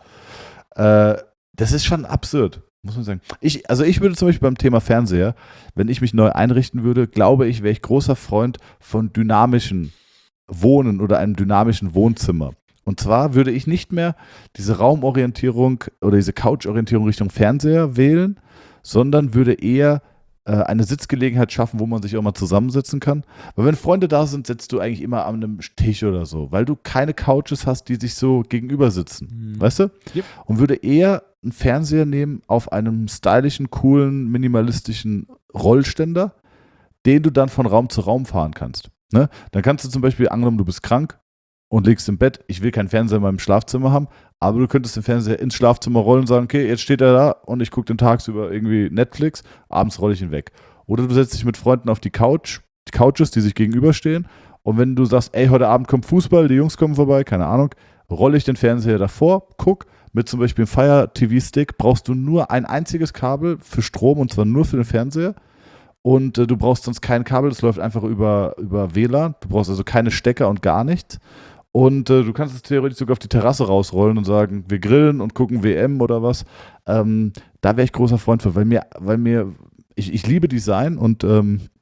Äh, das ist schon absurd, muss man sagen. Ich, also ich würde zum Beispiel beim Thema Fernseher, wenn ich mich neu einrichten würde, glaube ich, wäre ich großer Freund von dynamischen Wohnen oder einem dynamischen Wohnzimmer. Und zwar würde ich nicht mehr diese Raumorientierung oder diese Couchorientierung Richtung Fernseher wählen, sondern würde eher eine Sitzgelegenheit schaffen, wo man sich auch mal zusammensitzen kann. Weil wenn Freunde da sind, sitzt du eigentlich immer an einem Tisch oder so, weil du keine Couches hast, die sich so gegenüber sitzen. Mhm. Weißt du? Yep. Und würde eher einen Fernseher nehmen auf einem stylischen, coolen, minimalistischen Rollständer, den du dann von Raum zu Raum fahren kannst. Ne? Dann kannst du zum Beispiel, angenommen, du bist krank und liegst im Bett, ich will keinen Fernseher in meinem Schlafzimmer haben, aber du könntest den Fernseher ins Schlafzimmer rollen und sagen, okay, jetzt steht er da und ich gucke den tagsüber irgendwie Netflix, abends rolle ich ihn weg. Oder du setzt dich mit Freunden auf die Couch, die Couches, die sich gegenüberstehen, und wenn du sagst, ey, heute Abend kommt Fußball, die Jungs kommen vorbei, keine Ahnung, rolle ich den Fernseher davor, guck, mit zum Beispiel einem Fire-T V-Stick brauchst du nur ein einziges Kabel für Strom, und zwar nur für den Fernseher. Und äh, du brauchst sonst kein Kabel, das läuft einfach über, über W L A N. Du brauchst also keine Stecker und gar nichts. Und äh, du kannst es theoretisch sogar auf die Terrasse rausrollen und sagen, wir grillen und gucken W M oder was. Ähm, da wäre ich großer Freund für, weil mir, weil mir, ich, ich liebe Design und ähm,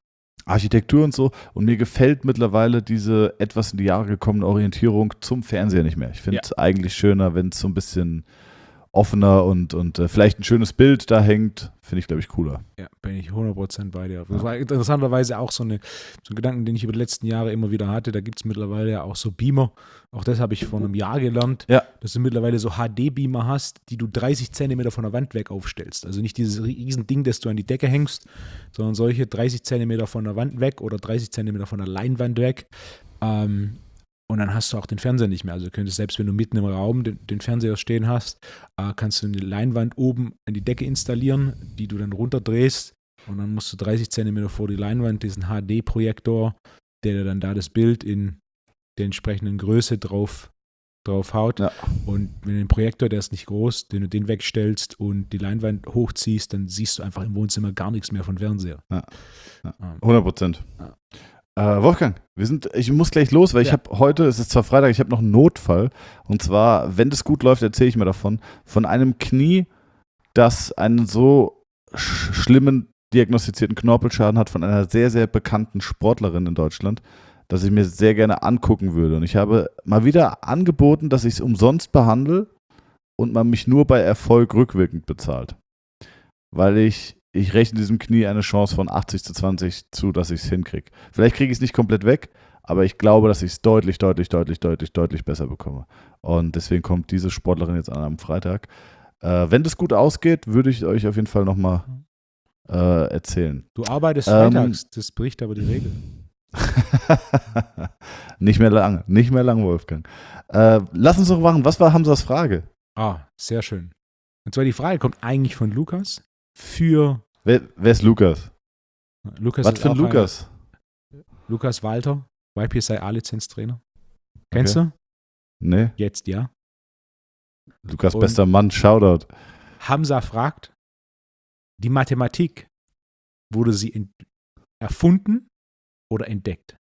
Architektur und so. Und mir gefällt mittlerweile diese etwas in die Jahre gekommene Orientierung zum Fernseher nicht mehr. Ich finde es eigentlich schöner, wenn es so ein bisschen offener und, und äh, vielleicht ein schönes Bild da hängt. Finde ich, glaube ich, cooler. Ja, bin ich hundert Prozent bei dir. Das war interessanterweise auch so, eine, so ein Gedanken, den ich über die letzten Jahre immer wieder hatte. Da gibt es mittlerweile ja auch so Beamer. Auch das habe ich vor einem Jahr gelernt, Ja. dass du mittlerweile so H D-Beamer hast, die du dreißig Zentimeter von der Wand weg aufstellst. Also nicht dieses riesen Ding, das du an die Decke hängst, sondern solche dreißig Zentimeter von der Wand weg oder dreißig Zentimeter von der Leinwand weg. Ähm, Und dann hast du auch den Fernseher nicht mehr. Also du könntest, selbst wenn du mitten im Raum den, den Fernseher stehen hast, äh, kannst du eine Leinwand oben an die Decke installieren, die du dann runterdrehst. Und dann musst du dreißig Zentimeter vor die Leinwand diesen H D-Projektor, der dir dann da das Bild in der entsprechenden Größe drauf, drauf haut. Ja. Und wenn du den Projektor, der ist nicht groß, den du den wegstellst und die Leinwand hochziehst, dann siehst du einfach im Wohnzimmer gar nichts mehr von Fernseher. Ja. Ja. Ähm, hundert Prozent. Ja. Äh, Wolfgang, wir sind, ich muss gleich los, weil ich Ja. habe heute, es ist zwar Freitag, ich habe noch einen Notfall. Und zwar, wenn das gut läuft, erzähle ich mir davon, von einem Knie, das einen so sch- schlimmen diagnostizierten Knorpelschaden hat von einer sehr, sehr bekannten Sportlerin in Deutschland, dass ich mir sehr gerne angucken würde. Und ich habe mal wieder angeboten, dass ich es umsonst behandle und man mich nur bei Erfolg rückwirkend bezahlt. Weil ich, ich rechne diesem Knie eine Chance von achtzig zu zwanzig zu, dass ich es hinkriege. Vielleicht kriege ich es nicht komplett weg, aber ich glaube, dass ich es deutlich, deutlich, deutlich, deutlich, deutlich besser bekomme. Und deswegen kommt diese Sportlerin jetzt an am Freitag. Äh, wenn das gut ausgeht, würde ich euch auf jeden Fall nochmal äh, erzählen. Du arbeitest Ähm, freitags, das bricht aber die Regel. Nicht mehr lang, nicht mehr lang, Wolfgang. Äh, lass uns doch machen, was war Hamsas Frage? Ah, sehr schön. Und zwar die Frage kommt eigentlich von Lukas für Wer, wer ist Lukas? Lukas. Was ist für ein auch Lukas? Einer, Lukas Walter, Y P S I A-Lizenztrainer. Kennst Okay. du? Nee, Jetzt ja. Lukas, Und- bester Mann, Shoutout. Hamza fragt, die Mathematik, wurde sie ent- erfunden oder entdeckt?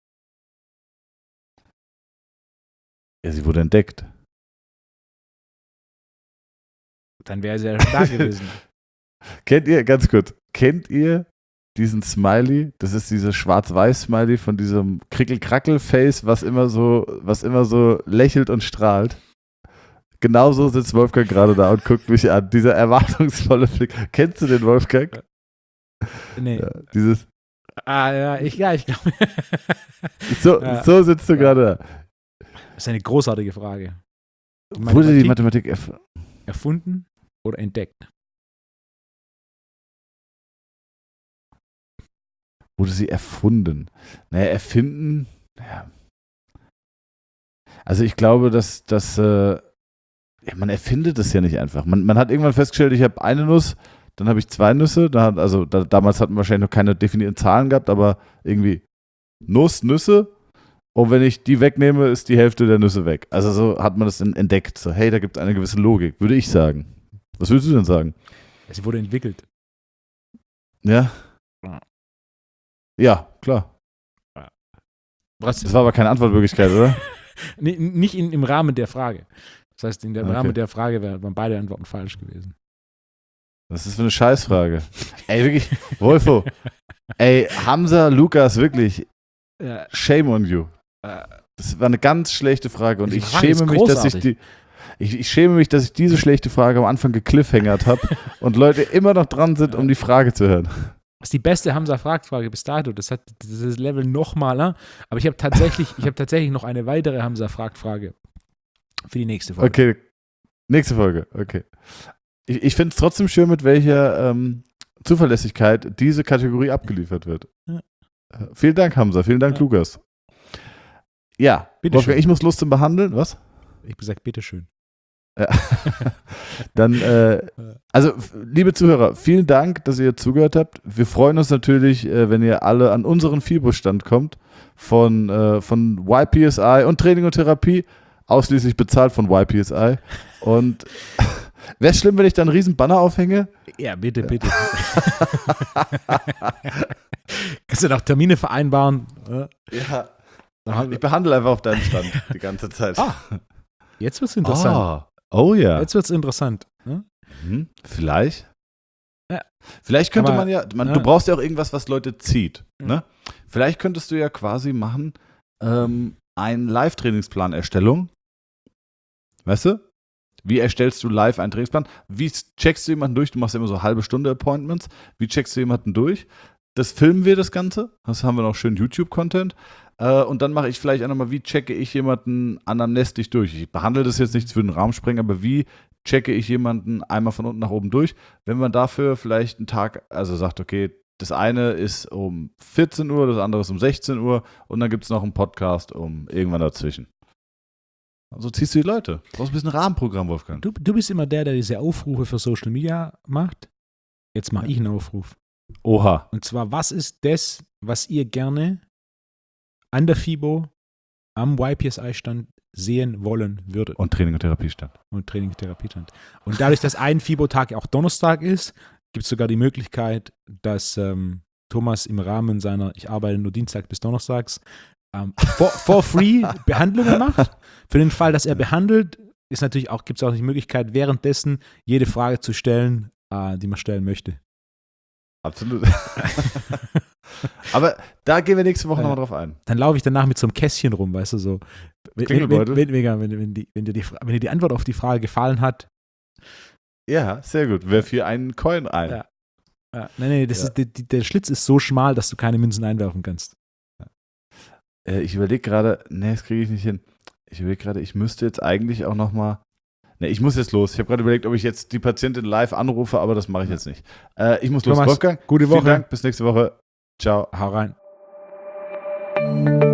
Ja, sie wurde entdeckt. Dann wäre sie ja schon da gewesen. Kennt ihr, ganz kurz, kennt ihr diesen Smiley? Das ist dieses Schwarz-Weiß-Smiley von diesem Krickel-Krackel-Face, was immer so, was immer so lächelt und strahlt. Genauso sitzt Wolfgang gerade da und guckt mich an. Dieser erwartungsvolle Blick. Kennst du den, Wolfgang? Nee. Ja, dieses, Ah, ja, ich, ja, ich glaube. so, Ja. so sitzt du gerade da. Das ist eine großartige Frage. Die Wurde die Mathematik- Mathematik erf- Erfunden oder entdeckt? wurde sie erfunden? Naja, erfinden, ja. Also ich glaube, dass, dass äh, ja, man erfindet es ja nicht einfach. Man, man hat irgendwann festgestellt, ich habe eine Nuss, dann habe ich zwei Nüsse. Da hat, also da, damals hatten wir wahrscheinlich noch keine definierten Zahlen gehabt, aber irgendwie Nuss, Nüsse. Und wenn ich die wegnehme, ist die Hälfte der Nüsse weg. Also so hat man das in- entdeckt. So, hey, da gibt es eine gewisse Logik, würde ich sagen. Was würdest du denn sagen? Sie wurde entwickelt. Ja? Ja. Ja, klar. Was, Das war aber keine Antwortmöglichkeit, oder? Nee, nicht in, im Rahmen der Frage. Das heißt, in dem Okay. Rahmen der Frage wären waren beide Antworten falsch gewesen. Was ist das für eine Scheißfrage? Ey, wirklich, Wolfo. Ey, Hamza, Lukas, wirklich, Ja, shame on you. äh, Das war eine ganz schlechte Frage und Die ich Frage ist schäme mich, dass ich großartig. die ich, ich schäme mich, dass ich diese schlechte Frage am Anfang gekliffhängert habe und Leute immer noch dran sind, um die Frage zu hören. das ist die beste Hamza-Fragt-Frage bis dato. Das hat dieses Level nochmal. Ne? Aber ich habe tatsächlich, ich habe tatsächlich noch eine weitere Hamza-Fragt-Frage für die nächste Folge. Okay, nächste Folge, okay. Ich, ich finde es trotzdem schön, mit welcher ähm, Zuverlässigkeit diese Kategorie abgeliefert wird. Ja. Äh, vielen Dank, Hamza, vielen Dank, Ja. Lukas. Ja, Bitte Wolfgang, schön. ich muss Lust zum Behandeln, was? Ich habe gesagt, bitteschön. Ja. Dann, äh, also, f- liebe Zuhörer, vielen Dank, dass ihr zugehört habt. Wir freuen uns natürlich, äh, wenn ihr alle an unseren Fibus-Stand kommt von, äh, von Y P S I und Training und Therapie, ausschließlich bezahlt von Y P S I. Und wäre es schlimm, wenn ich da einen riesen Banner aufhänge? Ja, bitte, bitte. Kannst du noch Termine vereinbaren? Ja. Ja. Dann haben Ich wir- behandle einfach auf deinen Stand die ganze Zeit. Ah, Jetzt wird es interessant. Ah, oh ja. Jetzt wird es interessant. Ne? Hm, vielleicht. Ja. Vielleicht könnte Aber, man ja, man, ja. du brauchst ja auch irgendwas, was Leute zieht. Mhm. Ne? Vielleicht könntest du ja quasi machen, ähm, einen Live-Trainingsplan-Erstellung. Weißt du? Wie erstellst du live einen Trainingsplan? Wie checkst du jemanden durch? Du machst ja immer so halbe Stunde Appointments. Wie checkst du jemanden durch? Das filmen wir, das Ganze. Das haben wir noch schön YouTube-Content. Äh, und dann mache ich vielleicht auch nochmal, wie checke ich jemanden anamnestisch durch? Ich behandle das jetzt nicht für den Rahmen sprengen, aber wie checke ich jemanden einmal von unten nach oben durch? Wenn man dafür vielleicht einen Tag, also sagt, okay, das eine ist um vierzehn Uhr, das andere ist um sechzehn Uhr und dann gibt es noch einen Podcast um irgendwann dazwischen. Also ziehst du die Leute. Du brauchst ein bisschen Rahmenprogramm, Wolfgang. Du, du bist immer der, der diese Aufrufe für Social Media macht. Jetzt mache ich einen Aufruf. Oha. Und zwar, was ist das, was ihr gerne an der FIBO am Y P S I-Stand sehen wollen würdet? Und Training und Therapiestand. Und Training und Therapiestand. Und dadurch, dass ein FIBO-Tag auch Donnerstag ist, gibt es sogar die Möglichkeit, dass ähm, Thomas im Rahmen seiner, ich arbeite nur Dienstag bis Donnerstags, ähm, for, for free Behandlungen macht. Für den Fall, dass er behandelt, ist natürlich auch, gibt es auch die Möglichkeit, währenddessen jede Frage zu stellen, äh, die man stellen möchte. Absolut. Aber da gehen wir nächste Woche Ja. nochmal drauf ein. Dann laufe ich danach mit so einem Kästchen rum, weißt du, so. Wenn, wenn, Klingelbeutel? wenn, wenn, wenn, wenn, die, wenn, dir die, Fra- wenn dir die Antwort auf die Frage gefallen hat, Ja, sehr gut. Werf hier einen Coin ein. Ja. ja, nein, nein, das Ja. ist, die, die, der Schlitz ist so schmal, dass du keine Münzen einwerfen kannst. Äh, ich überlege gerade, nee, das kriege ich nicht hin. Ich überlege gerade, ich müsste jetzt eigentlich auch nochmal. Nee, ich muss jetzt los. Ich habe gerade überlegt, ob ich jetzt die Patientin live anrufe, aber das mache ich jetzt nicht. Äh, ich muss los. Thomas, Wolfgang, gute vielen Woche. Dank. Bis nächste Woche. Ciao. Hau rein.